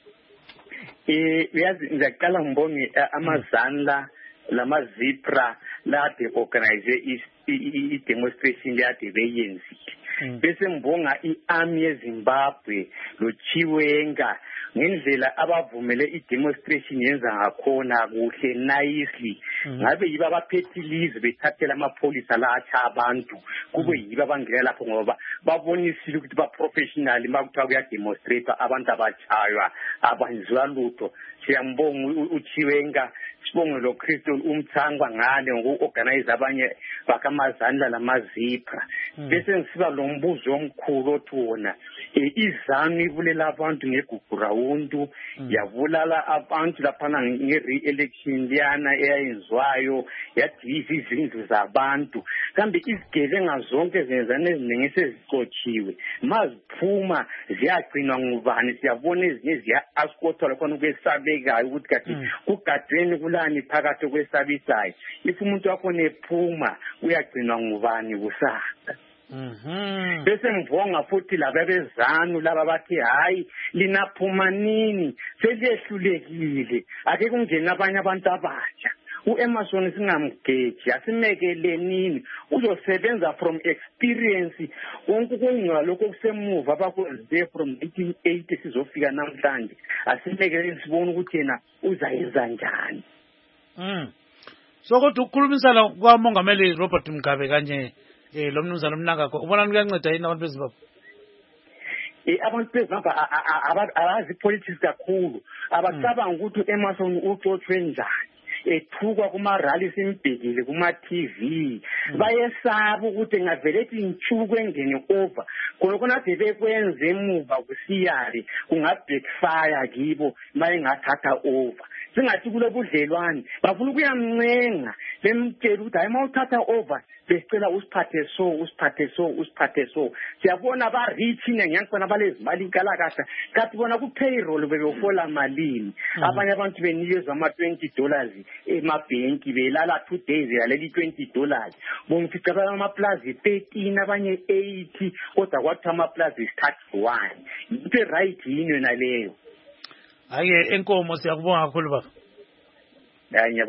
Eh uyazi ngiyaqala ngibonge amazandla lamazipra lade organize i demonstration yade beyenzile. Bese ngibonga iarmy yeZimbabwe lo Chiwenga ngendlela abavumele i-demonstration yenza ngakhona kuhle nicely. Ngabe yiba abaphethilize bethathela amapholisa la acha abantu kube yiba abangena lapho ngoba babonisile ukuthi ba professional makuthiwa kuya demonstrate abantu abachaywa abanzwa lutho. Siyambonga uChiwenga sibonge lo Kristo umthangwa ngale ngokuorganize abanye bakamazandla lamazipra. Bese ngisiba lo mbuzo omkhulu othi wona izanu ibulela abantu ngegugrawundu yabulala abantu laphana nge-re-election liyana eyayenzwayo yadiza izindlu zabantu kambe izigebenga zonke zenzane eziningi sezicotshiwe maziphuma ziyagcinwa ngubani siyabona ezinye ziya-askotwa lakhona ukwesabekayo ukuthi kati kugadweni kulani phakathi kwesabisayo if umuntu wakhona ephuma uyagcinwa ngubani kusasa. Mhm. Bese ngivonga futhi laba bezanu laba bathi hayi linaphuma nini seliyehlulekile ake kungena abanye abantu abatsha uEmerson singamgeji asimekele nini uzosebenza from experience konke kungwa lokho kusemuva abakwenze from nineteen eighty sizofika namhlanje asimekele sibone ukuthi yena uzayenza njani. Mm. So kodwa ukukhulumisana kwamongameli Robert Mugabe kanye eh lo mnumzana Mnangagwa ubona kuyanceda yini abantu beZimbabwe? Eh abantu beZimbabwe abazi politics kakhulu abacabanga ukuthi Emerson uxoxwe njani ethukwa kuma rallies imbhekile kuma T V bayesaba ukuthi ngavele ethi inchuku engene over khona khona ade bekwenze emuva kusiyari kunga backfire kibo maye ngathatha over singathi kule budlelwane bafuna ukuyamncenga bemtshela ukuthi hayi mawuthatha over besicela usiphathe so usiphathe so usiphathe so siyabona ba-rich nengiyangifana balezimali inkalakahla kanti bona ku-payroll bebefola malini abanye abantu benikezwa ama-twenty dollars emabhenki belala two days yaleli twenty dollars bongifica amaplazi thirteen abanye eighty kodwa kwathiwa amaplazi thirty one into e-right yini yona leyo hhayi enkomo siyakubonga kakhulu baba. Yeah,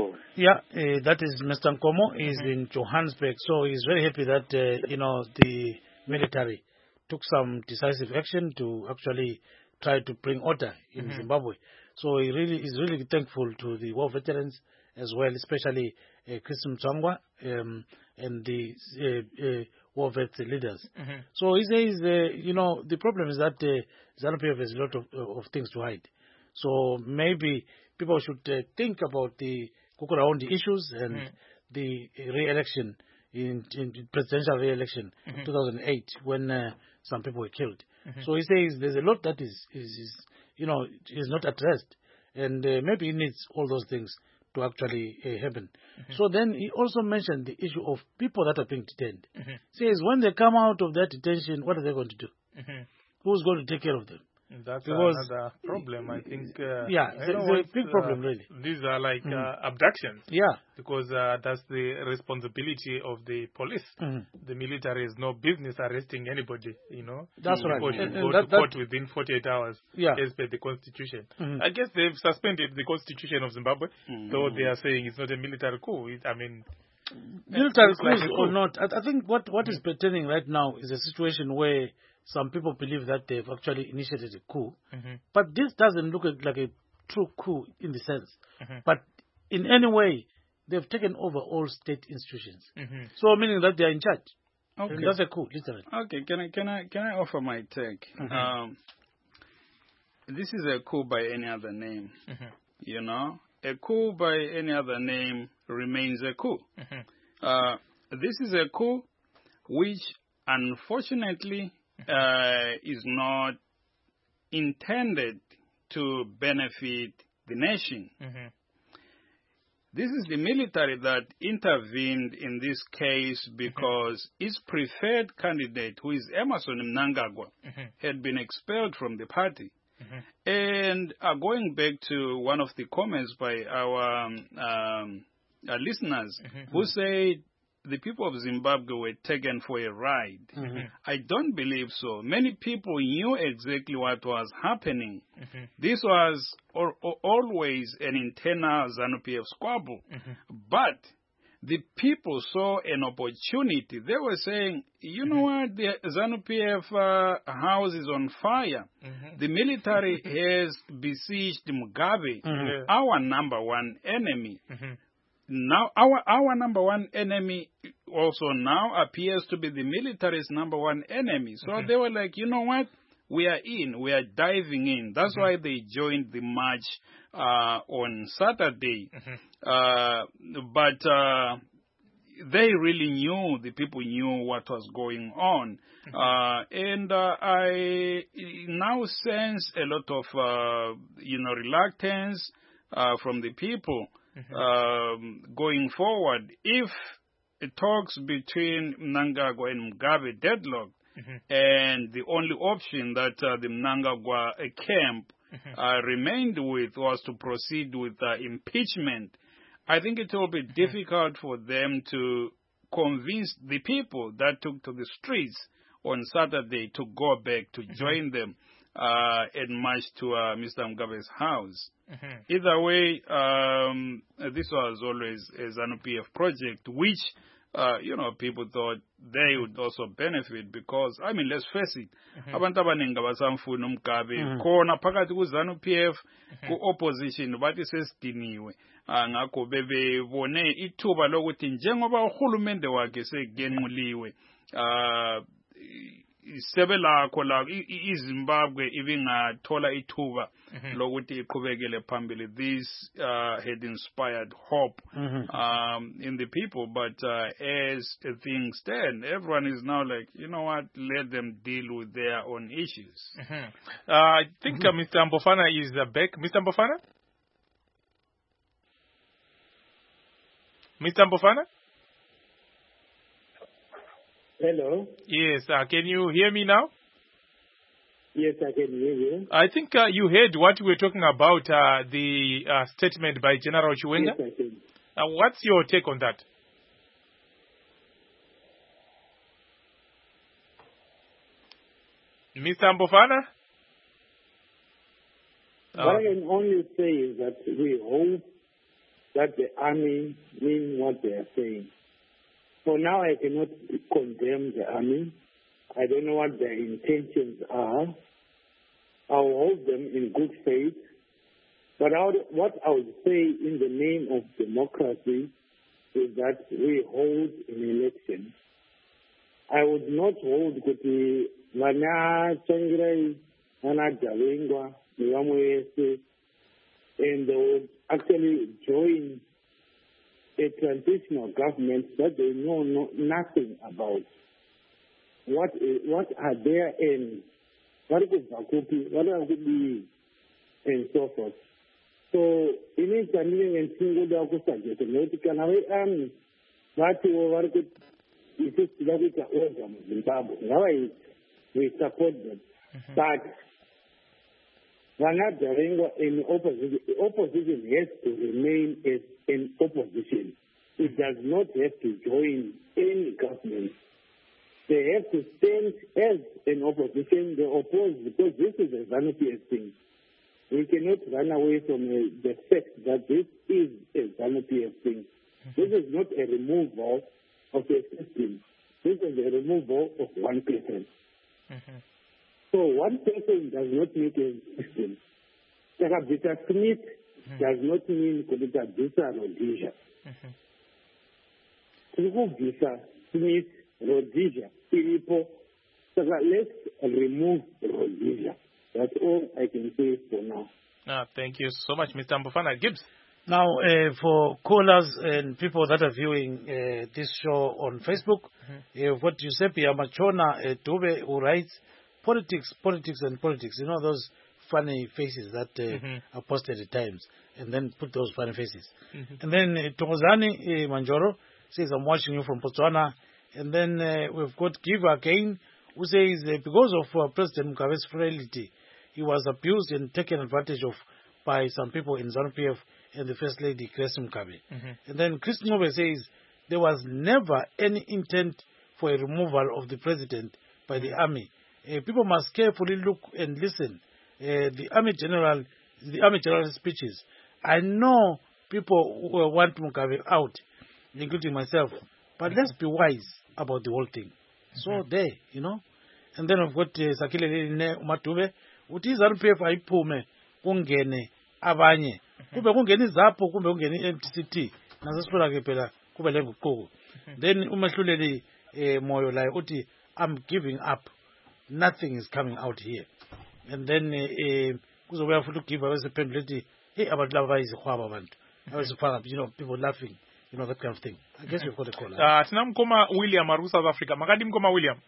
uh, that is Mister Nkomo. He's mm-hmm. in Johannesburg, so he's very happy that uh, you know the military took some decisive action to actually try to bring order in mm-hmm. Zimbabwe. So he really is really thankful to the war veterans as well, especially uh, Chris Mtswangwa um, and the uh, uh, war vet leaders. Mm-hmm. So he says, uh, you know, the problem is that uh, ZANU P F has a lot of, of things to hide. So maybe people should uh, think about the Kukuraundi issues and mm. the re-election, in, in presidential re-election, mm-hmm. two thousand eight, when uh, some people were killed. Mm-hmm. So he says there's a lot that is, is, is you know, is not addressed, and uh, maybe it needs all those things to actually uh, happen. Mm-hmm. So then he also mentioned the issue of people that are being detained. Mm-hmm. He says when they come out of that detention, what are they going to do? Mm-hmm. Who's going to take care of them? That's because, another problem, I think. Uh, yeah, it's, it's a big problem, uh, really. These are like mm. uh, abductions. Yeah. Because uh, that's the responsibility of the police. Mm. The military has no business arresting anybody, you know. That's People right. should And, go and to that, court that, within forty-eight hours, yeah. as per the constitution. Mm. I guess they've suspended the constitution of Zimbabwe, mm. though they are saying it's not a military coup. It, I mean... Military coups like or not, I, I think what, what mm. is pertaining right now is a situation where some people believe that they've actually initiated a coup. Mm-hmm. But this doesn't look like a true coup in the sense. Mm-hmm. But in any way, they've taken over all state institutions. Mm-hmm. So meaning that they are in charge. Okay. And that's a coup, literally. Okay, can I can I can I offer my take? Mm-hmm. Um, this is a coup by any other name. Mm-hmm. You know? A coup by any other name remains a coup. Mm-hmm. Uh, this is a coup which, unfortunately, uh, is not intended to benefit the nation. Mm-hmm. This is the military that intervened in this case because mm-hmm. its preferred candidate, who is Emmerson Mnangagwa, mm-hmm. had been expelled from the party. Mm-hmm. And uh, going back to one of the comments by our, um, um, our listeners mm-hmm. who said the people of Zimbabwe were taken for a ride. Mm-hmm. I don't believe so. Many people knew exactly what was happening. Mm-hmm. This was or, or always an internal ZANU P F squabble. Mm-hmm. But the people saw an opportunity. They were saying, you know what, the ZANU P F uh, house is on fire. Mm-hmm. The military has besieged Mugabe, mm-hmm. our number one enemy. Mm-hmm. Now, our our number one enemy also now appears to be the military's number one enemy. So mm-hmm. they were like, you know what? We are in. We are diving in. That's mm-hmm. why they joined the march uh, on Saturday. Mm-hmm. Uh, but uh, they really knew, the people knew what was going on. Mm-hmm. Uh, and uh, I now sense a lot of, uh, you know, reluctance uh, from the people. Mm-hmm. Um, going forward, if it talks between Mnangagwa and Mugabe deadlocked, mm-hmm. and the only option that uh, the Mnangagwa uh, camp mm-hmm. uh, remained with was to proceed with uh, impeachment, I think it will be mm-hmm. difficult for them to convince the people that took to the streets on Saturday to go back to mm-hmm. join them uh, and march to uh, Mister Mugabe's house. Mm-hmm. Either way, um, this was always a ZANU P F project, which, uh, you know, people thought they would also benefit because, I mean, let's face it, abantu abaningi abasamfuna uMugabe khona phakathi ku-ZANU P F ku-opposition bathi sesidiniwe ngakho bebebone ithuba lokuthi njengoba uhulumende wakhe segenquliwe uh isebe lakho la iZimbabwe ibingathola ithuba lokuthi iqhubekele phambili. This uh, had inspired hope mm-hmm. um, in the people, but uh, as things stand, everyone is now like, you know what, let them deal with their own issues. Mm-hmm. uh, I think mm-hmm. uh, Mister Mbofana is uh, back. Mister Mbofana? Mister Mbofana? Hello? Yes, uh, can you hear me now? Yes, I can hear you. I think uh, you heard what we were talking about, uh, the uh, statement by General Chiwenga. Yes, I can. Uh, what's your take on that? Mister Mbofana? What I can only say is that we hope that the army mean what they are saying. For now, I cannot condemn the army. I don't know what their intentions are. I'll hold them in good faith. But I would, what I would say in the name of democracy is that we hold an election. I would not hold kuti vana Tsvangirai, vana Javengwa, Niwamwese, and they would actually join a transitional government that they know no, nothing about. What is, what are their ends? What is Bakupi? What are the and so forth? So, in it, I'm going to go to the political army. But what could it is that Zimbabwe? Now we support them. Mm-hmm. But Vanat Jarengo in opposition, the opposition has to remain as an opposition. It does not have to join any government. They have to stand as an opposition. They oppose because this is a vanity thing. We cannot run away from uh, the fact that this is a vanity thing. Mm-hmm. This is not a removal of a system. This is a removal of one person. Mm-hmm. So one person does not make a system. Kabita Smith mm-hmm. does not mean Kabita Bisa Rhodesia. Kabita Smith Rhodesia. People. So let's remove Rhodesia. That's all I can say for now. Ah, thank you so much, Mister Mbofana. Gibbs. Now, uh, for callers and people that are viewing uh, this show on Facebook, mm-hmm. uh, what Giuseppe Amachona uh, Dube, who writes, politics, politics, and politics. You know those funny faces that uh, mm-hmm. are posted at times, and then put those funny faces. Mm-hmm. And then uh, Tokozani uh, Manjoro says, I'm watching you from Botswana. And then uh, we've got Giver again, who says, uh, because of uh, President Mugabe's frailty, he was abused and taken advantage of by some people in ZANU-P F and the First Lady, Grace Mugabe. Mm-hmm. And then Chris Ngobe says, there was never any intent for a removal of the president by the army. Uh, people must carefully look and listen. Uh, the army general, the army general's speeches. I know people who want Mugabe out, including myself, but let's be wise about the whole thing. So mm-hmm. there, you know. And then I've got uh, Sakile Umatube, uthi ZANU-P F ayiphume kungene abanye. Kube kungeni zapho kumbe kungeni M T C T. Nasesifuna ke phela kube lenguquko. Then umahluleli eh, moyo la uthi I'm giving up. Nothing is coming out here. And then eh kuzobuya futhi ugive abesephendula ethi hey abantu laba bayizihwaba abantu. Abesifaka, you know, people laughing. You know, that kind of thing. I guess we've got a call. Ah, uh, tinamkoma William Aru South Africa. Makadi mkoma William.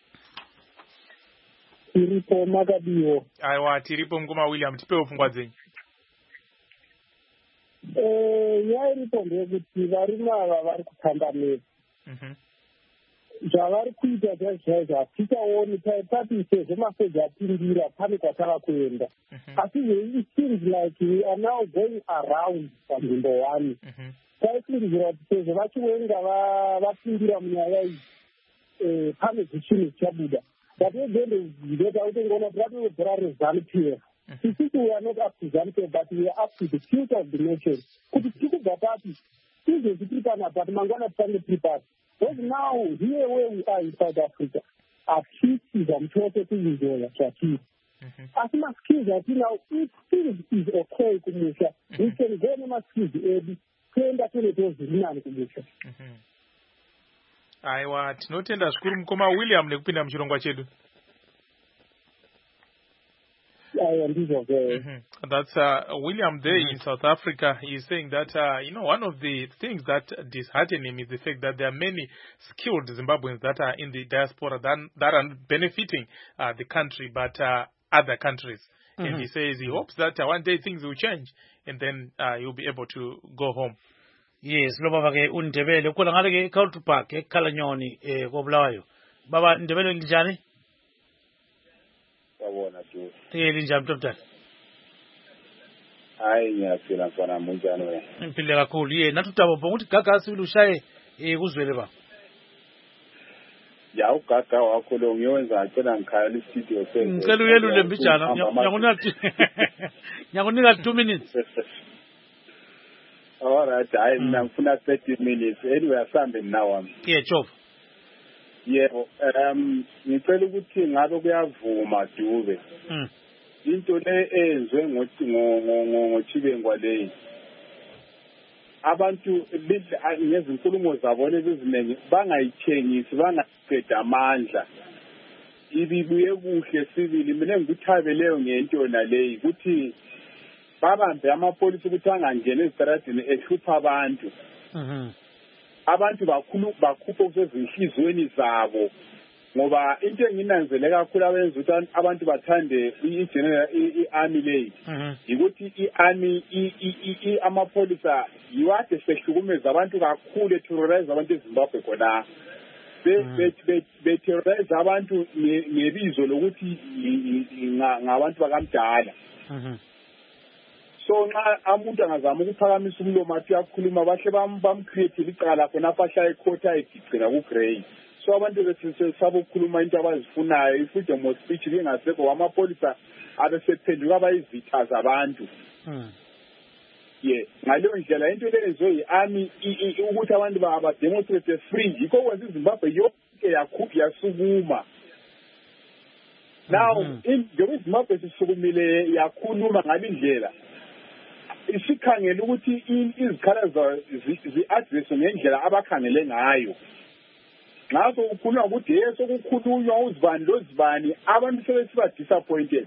Tiripo Magadio. Aiwa, tiripo mkoma William. Tipe ufungwa zenyu. Eh, yairipo ndekuti varume ava vari kutandamira. Mhm. Zvavari kuita zvazvo hatichaoni tati sezvo masoja apindira pane kwatava kuenda. Asi it seems like we are now going around panzvimbo one. Taifungidzira kuti sezvo vachiwenga vapindira munyaya iyi pane zvichinhu zvichabuda. But we're going to get out and go to the ZANU-P F. We think we are not up to ZANU-P F, but we are up to the future of the nation. Could the people that are easy to prepare, but Mangana can prepare. Because now, here where we are in South Africa, our kids is I'm sure to enjoy our kids. As much kids that you know, if things is okay to me, we can go to my kids, train that when it was the United Nations. Aiwa, tinotenda zvikuru mukoma William nekupinda muchirongwa chedu. Mm-hmm. That's uh, William there mm-hmm. in South Africa. He's saying that, uh, you know, one of the things that dishearten him is the fact that there are many skilled Zimbabweans that are in the diaspora that, that are benefiting uh, the country, but uh, other countries. Mm-hmm. And he says he hopes that uh, one day things will change and then uh, he'll be able to go home. Yes, lo baba ke uNdebele khona ngale ke eCountry Park eKhalanyoni eh koBulawayo. Baba Ndebele linjani? Sawona tu. Eh linjani mntwana? Hayi ngiyaphila mfana munjani wena? Impilo kakhulu. Ye nathi utabo bonke ukuthi gaga sibili ushaye eh kuzwele ba. Ya ugaga wakho lo ngiyowenza acela ngikhala istudio senze. Ngicela uyelule mbijana. Ngiyakunika ngiyakunika two minutes. All right, hayi mina ngifuna thirty minutes. Anyway asambe now. Yeah, Job. Yebo, um ngicela ukuthi ngabe kuyavuma Dube. Mm. Into le ezwe ngochibengwa leyi. Abantu ngezinkulumo zabo lezizinenge bangayithengisi bangaqeda amandla. Ibibuye kuhle sibili mina ngikuthabeleyo ngento naleyi ukuthi babambe amapolisi ukuthi angangena ezitaradini ehlupha abantu. Mhm. Abantu bakhulu bakhupha kusezinhlizweni zabo ngoba into enginanzele kakhulu abenza ukuthi abantu bathande i-general i-army leyi ukuthi i-army amapolisa yiwade sehlukumeza abantu kakhulu eterrorize abantu eZimbabwe khona be-terrorize abantu ngebizo lokuthi ngabantu bakamdala. So nxa umuntu angazama ukuphakamisa umlomo athi uyakhuluma bahle bamcreate icala khona aphasha ekhotha edigcina kuGrey. So abantu bethi sabo ukukhuluma into abazifunayo i-freedom of speech lingasekho amapolisa abesephenduka abayizitha zabantu. Yeah, ngaleyo ndlela into leyenziwe yi-army ukuthi abantu ba demonstrate free yikho kwenza iZimbabwe yonke yakhuphi yasukuma. Now in iZimbabwe sisukumile yakhuluma ngalindlela isikhangela ukuthi izikhalazo zi-address ngendlela abakhangele ngayo. Ngaso ukhuluma ukuthi yeso kukhulunywa uzibani lozibani abantu sebesiba disappointed.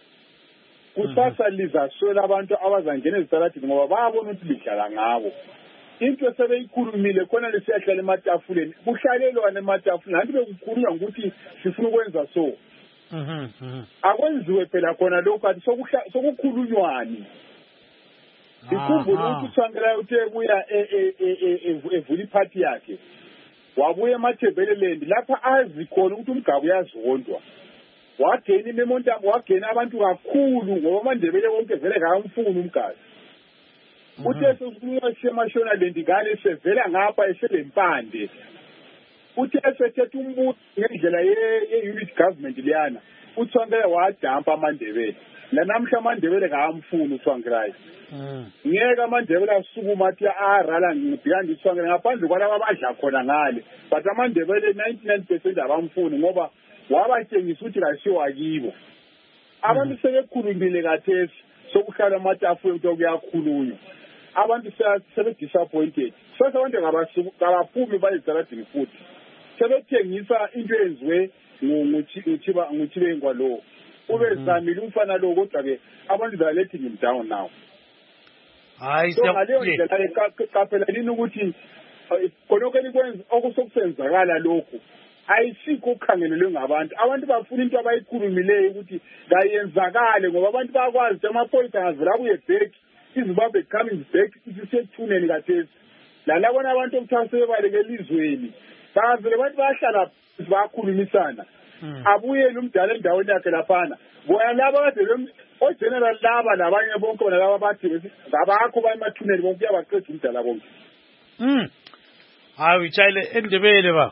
Kusasa lizaswela abantu abazangena ezitaradini ngoba bayabona ukuthi lidlala ngabo. Into sebeyikhulumile khona lesiyahlala ematafuleni kuhlalelwana ematafuleni kanti bekukhulunywa ukuthi sifuna ukwenza so. Mhm. Akwenziwe phela khona lokho athi sokukhulunywani. Ikhumbula ukuthi uSangela uthe kuya evula iphathi yakhe. Wabuye eMathebeleland lapha azi khona ukuthi umgaba uyazondwa. Wagena imemonta wagena abantu kakhulu ngoba aMandebele wonke vele kamfuna umgazi. Uthe sokunywa seMashonaland ngale sevela ngapha eselempande. Uthe esethethe umbuso ngendlela ye-unit government liyana. uThwangela wadampa aMandebele la namhla aMandebele kaamfuni uThwangela ngeke aMandebele asukuma athi arala ngibhiyanda uThwangela ngaphandle kwalabo abadla khona ngale but aMandebele ninety-nine percent abamfuni ngoba wabatshengisa ukuthi kasiwa kibo abantu sebekhulumile kathesi sokuhlala amatafula ukuthi kuyakhulunywa abantu sebe disappointed sasa abantu ngabaphumi bayizitaradini futhi sebethengisa into enziwe nguthiba nguthibe ngwalo ube zamile umfana lo kodwa ke abantu they are letting him down now. Hayi siyaqhubeka qaphela lini ukuthi konke likwenza okusokusenzakala lokho ayisikho ukukhangelelwe ngabantu abantu bafuna into abayikhulumileyo ukuthi kayenzakale ngoba abantu bayakwazi ukuthi amaphoyisa angavela kuye back iZimbabwe coming back isisethuneni kathesi la labona abantu omthase bebaleke elizweni bazele bathi bayahlala bakhulumisana abuyele umdala endaweni yakhe laphana bona laba kade ogeneral laba labanye bonke bona laba bathi ngabakho bayemathuneni bonke uyabaqeda umdala bonke. Mm. Hayi uchayile eNdebele ba.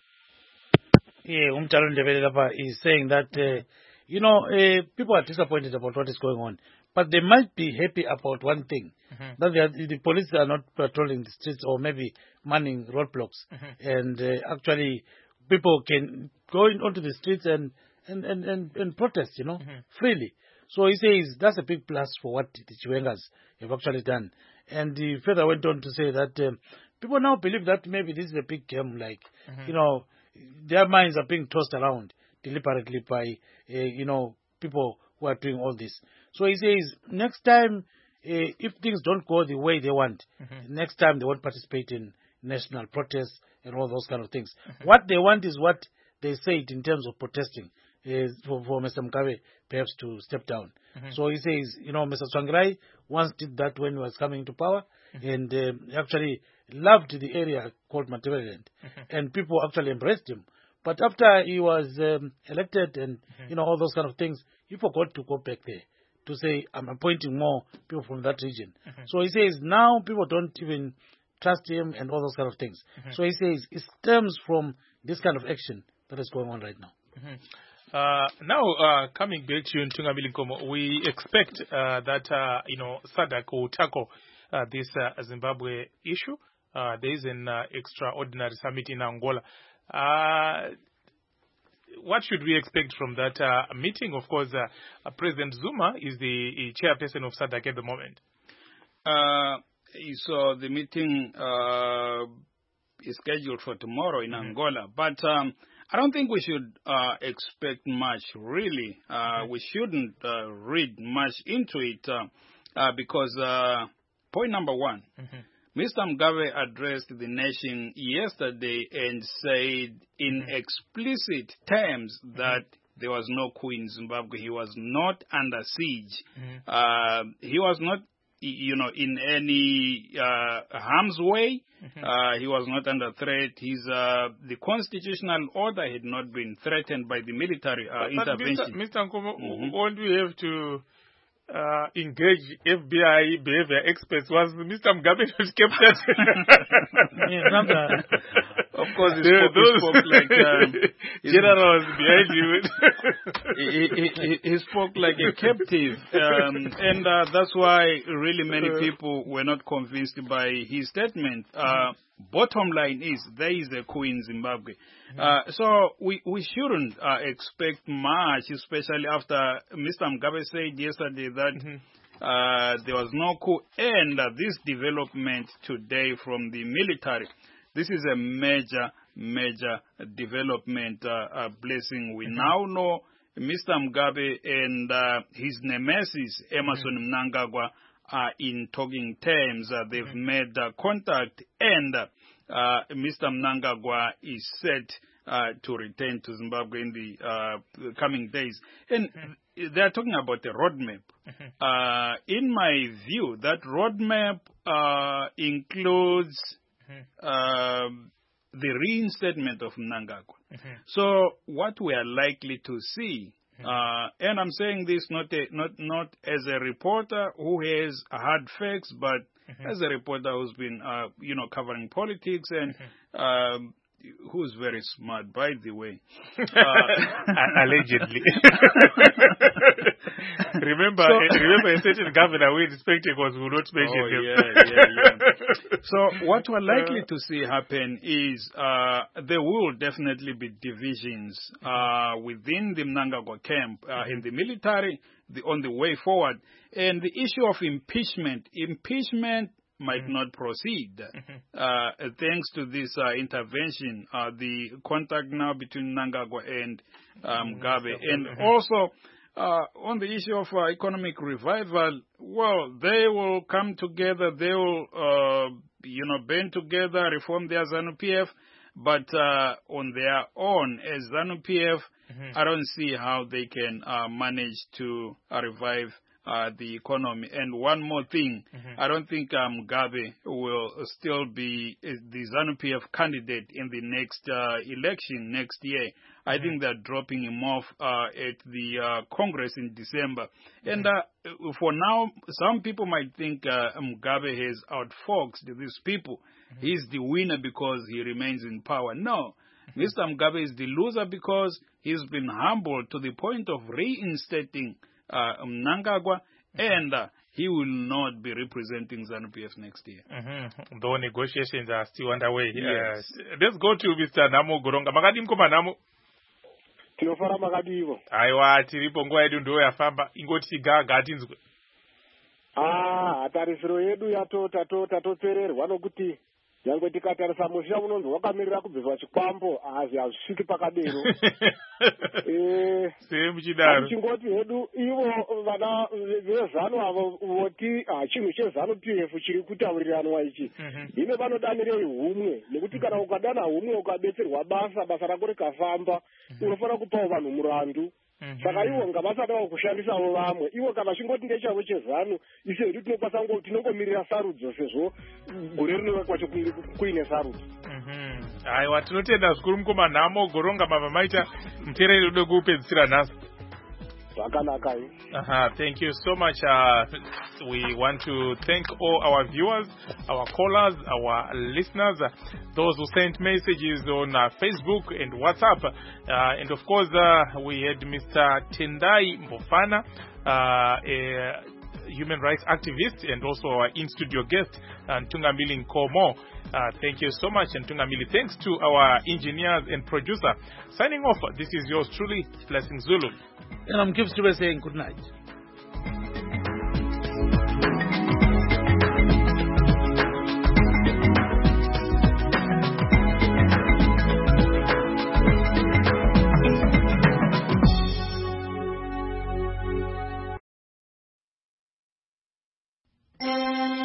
Yeah, umdala eNdebele lapha is saying that uh, you know uh, people are disappointed about what is going on, but they might be happy about one thing. Mm-hmm. That they are, the police are not patrolling the streets or maybe manning roadblocks, mm-hmm. and uh, actually people can go in onto the streets and and, and, and, and protest, you know, mm-hmm. freely. So he says that's a big plus for what the Chiwengas have actually done. And he further went on to say that um, people now believe that maybe this is a big game, like, mm-hmm. you know, their minds are being tossed around deliberately by, uh, you know, people who are doing all this. So he says next time, uh, if things don't go the way they want, mm-hmm. next time they won't participate in national protests and all those kind of things. Mm-hmm. What they want is what they said in terms of protesting. uh, for, for Mister Mugabe perhaps to step down. Mm-hmm. So he says, you know, Mister Tsvangirai once did that when he was coming to power, mm-hmm. and uh, actually loved the area called Matabeleland, mm-hmm. and people actually embraced him. But after he was um, elected and, mm-hmm. you know, all those kind of things, he forgot to go back there to say, I'm appointing more people from that region. Mm-hmm. So he says now people don't even trust him and all those kind of things. Mm-hmm. So he says it stems from this kind of action that is going on right now. Mm-hmm. Uh, now, uh, coming back to you, Ntungamili Nkomo, we expect uh, that, uh, you know, SADC will tackle uh, this uh, Zimbabwe issue. Uh, there is an uh, extraordinary summit in Angola. Uh, what should we expect from that uh, meeting? Of course, uh, uh, President Zuma is the chairperson of SADC at the moment. Uh, so the meeting uh, is scheduled for tomorrow in mm-hmm. Angola, but um, I don't think we should uh, expect much, really. Uh, mm-hmm. We shouldn't uh, read much into it uh, uh, because uh, point number one, mm-hmm. Mister Mugabe addressed the nation yesterday and said in mm-hmm. explicit terms that mm-hmm. there was no coup in Zimbabwe. He was not under siege. Mm-hmm. Uh, he was not, you know, in any uh, harm's way. Mm-hmm. Uh, he was not under threat. His uh, the constitutional order had not been threatened by the military uh, but intervention. Mister Mister Nkomo, mm-hmm. won't we have to uh, engage F B I behavior experts? Was Mister Mugabe not kept that? yeah, of course, he spoke, he spoke like um, generals behind you. he, he, he, he spoke like a captive, um, and uh, that's why really many people were not convinced by his statement. Uh, bottom line is there is a coup in Zimbabwe. Uh, so we, we shouldn't uh, expect much, especially after Mister Mugabe said yesterday that mm-hmm. uh, there was no coup, and uh, this development today from the military. This is a major, major development, uh, uh, blessing. We mm-hmm. now know Mister Mugabe and uh, his nemesis, Emmerson mm-hmm. Mnangagwa, are in talking terms. Uh, they've mm-hmm. made uh, contact, and uh, uh, Mister Mnangagwa is set uh, to return to Zimbabwe in the uh, coming days. And mm-hmm. they're talking about a roadmap. Mm-hmm. Uh, in my view, that roadmap uh, includes mm-hmm. uh, the reinstatement of Mnangagwa. Mm-hmm. So what we are likely to see, mm-hmm. uh, and I'm saying this not a, not not as a reporter who has hard facts, but mm-hmm. as a reporter who's been uh, you know covering politics and mm-hmm. um, who's very smart, by the way. Uh, Allegedly. remember, so, uh, remember a certain governor with spectacles will not mention oh, them. Yeah, yeah, yeah. So what we're likely to see happen is uh, there will definitely be divisions uh, within the Mnangagwa camp, uh, mm-hmm. in the military, the, on the way forward. And the issue of impeachment, impeachment might mm-hmm. not proceed. Mm-hmm. Uh, thanks to this uh, intervention, uh, the contact now between Mnangagwa and um, Mugabe. And mm-hmm. also, uh, on the issue of uh, economic revival, well, they will come together, they will, uh, you know, band together, reform their ZANU P F, but uh, on their own, as ZANU P F, mm-hmm. I don't see how they can uh, manage to uh, revive Uh, the economy. And one more thing, mm-hmm. I don't think um, Mugabe will still be uh, the ZANU P F candidate in the next uh, election next year. Mm-hmm. I think they're dropping him off uh, at the uh, Congress in December. Mm-hmm. And uh, for now, some people might think uh, Mugabe has outfoxed these people. Mm-hmm. He's the winner because he remains in power. No. Mm-hmm. Mister Mugabe is the loser because he's been humbled to the point of reinstating Uh, Mnangagwa, mm-hmm. and uh, he will not be representing ZANU P F next year. Mm-hmm. Though negotiations are still underway. Yes. Uh, let's go to Mister Namo Goronga. Makadi mkoma Namo. Tinofara makadi ivo. Aiwa, tiripo nguwa yedu ndo yafamba. Ingoti gaga atinzwe. Ah, tarisiro yedu yato tato tato tsererwa nokuti nyangwe tikatarisa musha unonzi wakamirira kubviswa chikwambo asi hazvisviki pakadero. semuchidaro chingoti hedu ivo vana vezano avo voti chinhu chezano P F chiri kutauriranwa ichi hino vanodanirei humwe nekuti kana ukadana humwe ukabetserwa basa basa rako rikafamba unofanira kupawo vanhu murandu. Saka ivo ngavasadawo kushandisawo vamwe ivo kana chingoti ndechavo chezano isi hedu tinokwanisa tinongomirira sarudzo sezvo gore rinova kwacho kuine sarudzo. Aiwa tinotenda zvikuru mukomanhamo goronga mabva maita muteereri rudo kuupedzisira nhasi. Uh-huh. Thank you so much. Uh, we want to thank all our viewers, our callers, our listeners, uh, those who sent messages on uh, Facebook and WhatsApp. Uh, and of course, uh, we had Mister Tendai Mbofana, uh, a human rights activist, and also our in-studio guest, uh, Ntungambili Nkomo. Uh, thank you so much, Ntungambili. Thanks to our engineers and producer. Signing off, this is yours truly, Blessing Zulu. And I'm Gibbs to saying good night.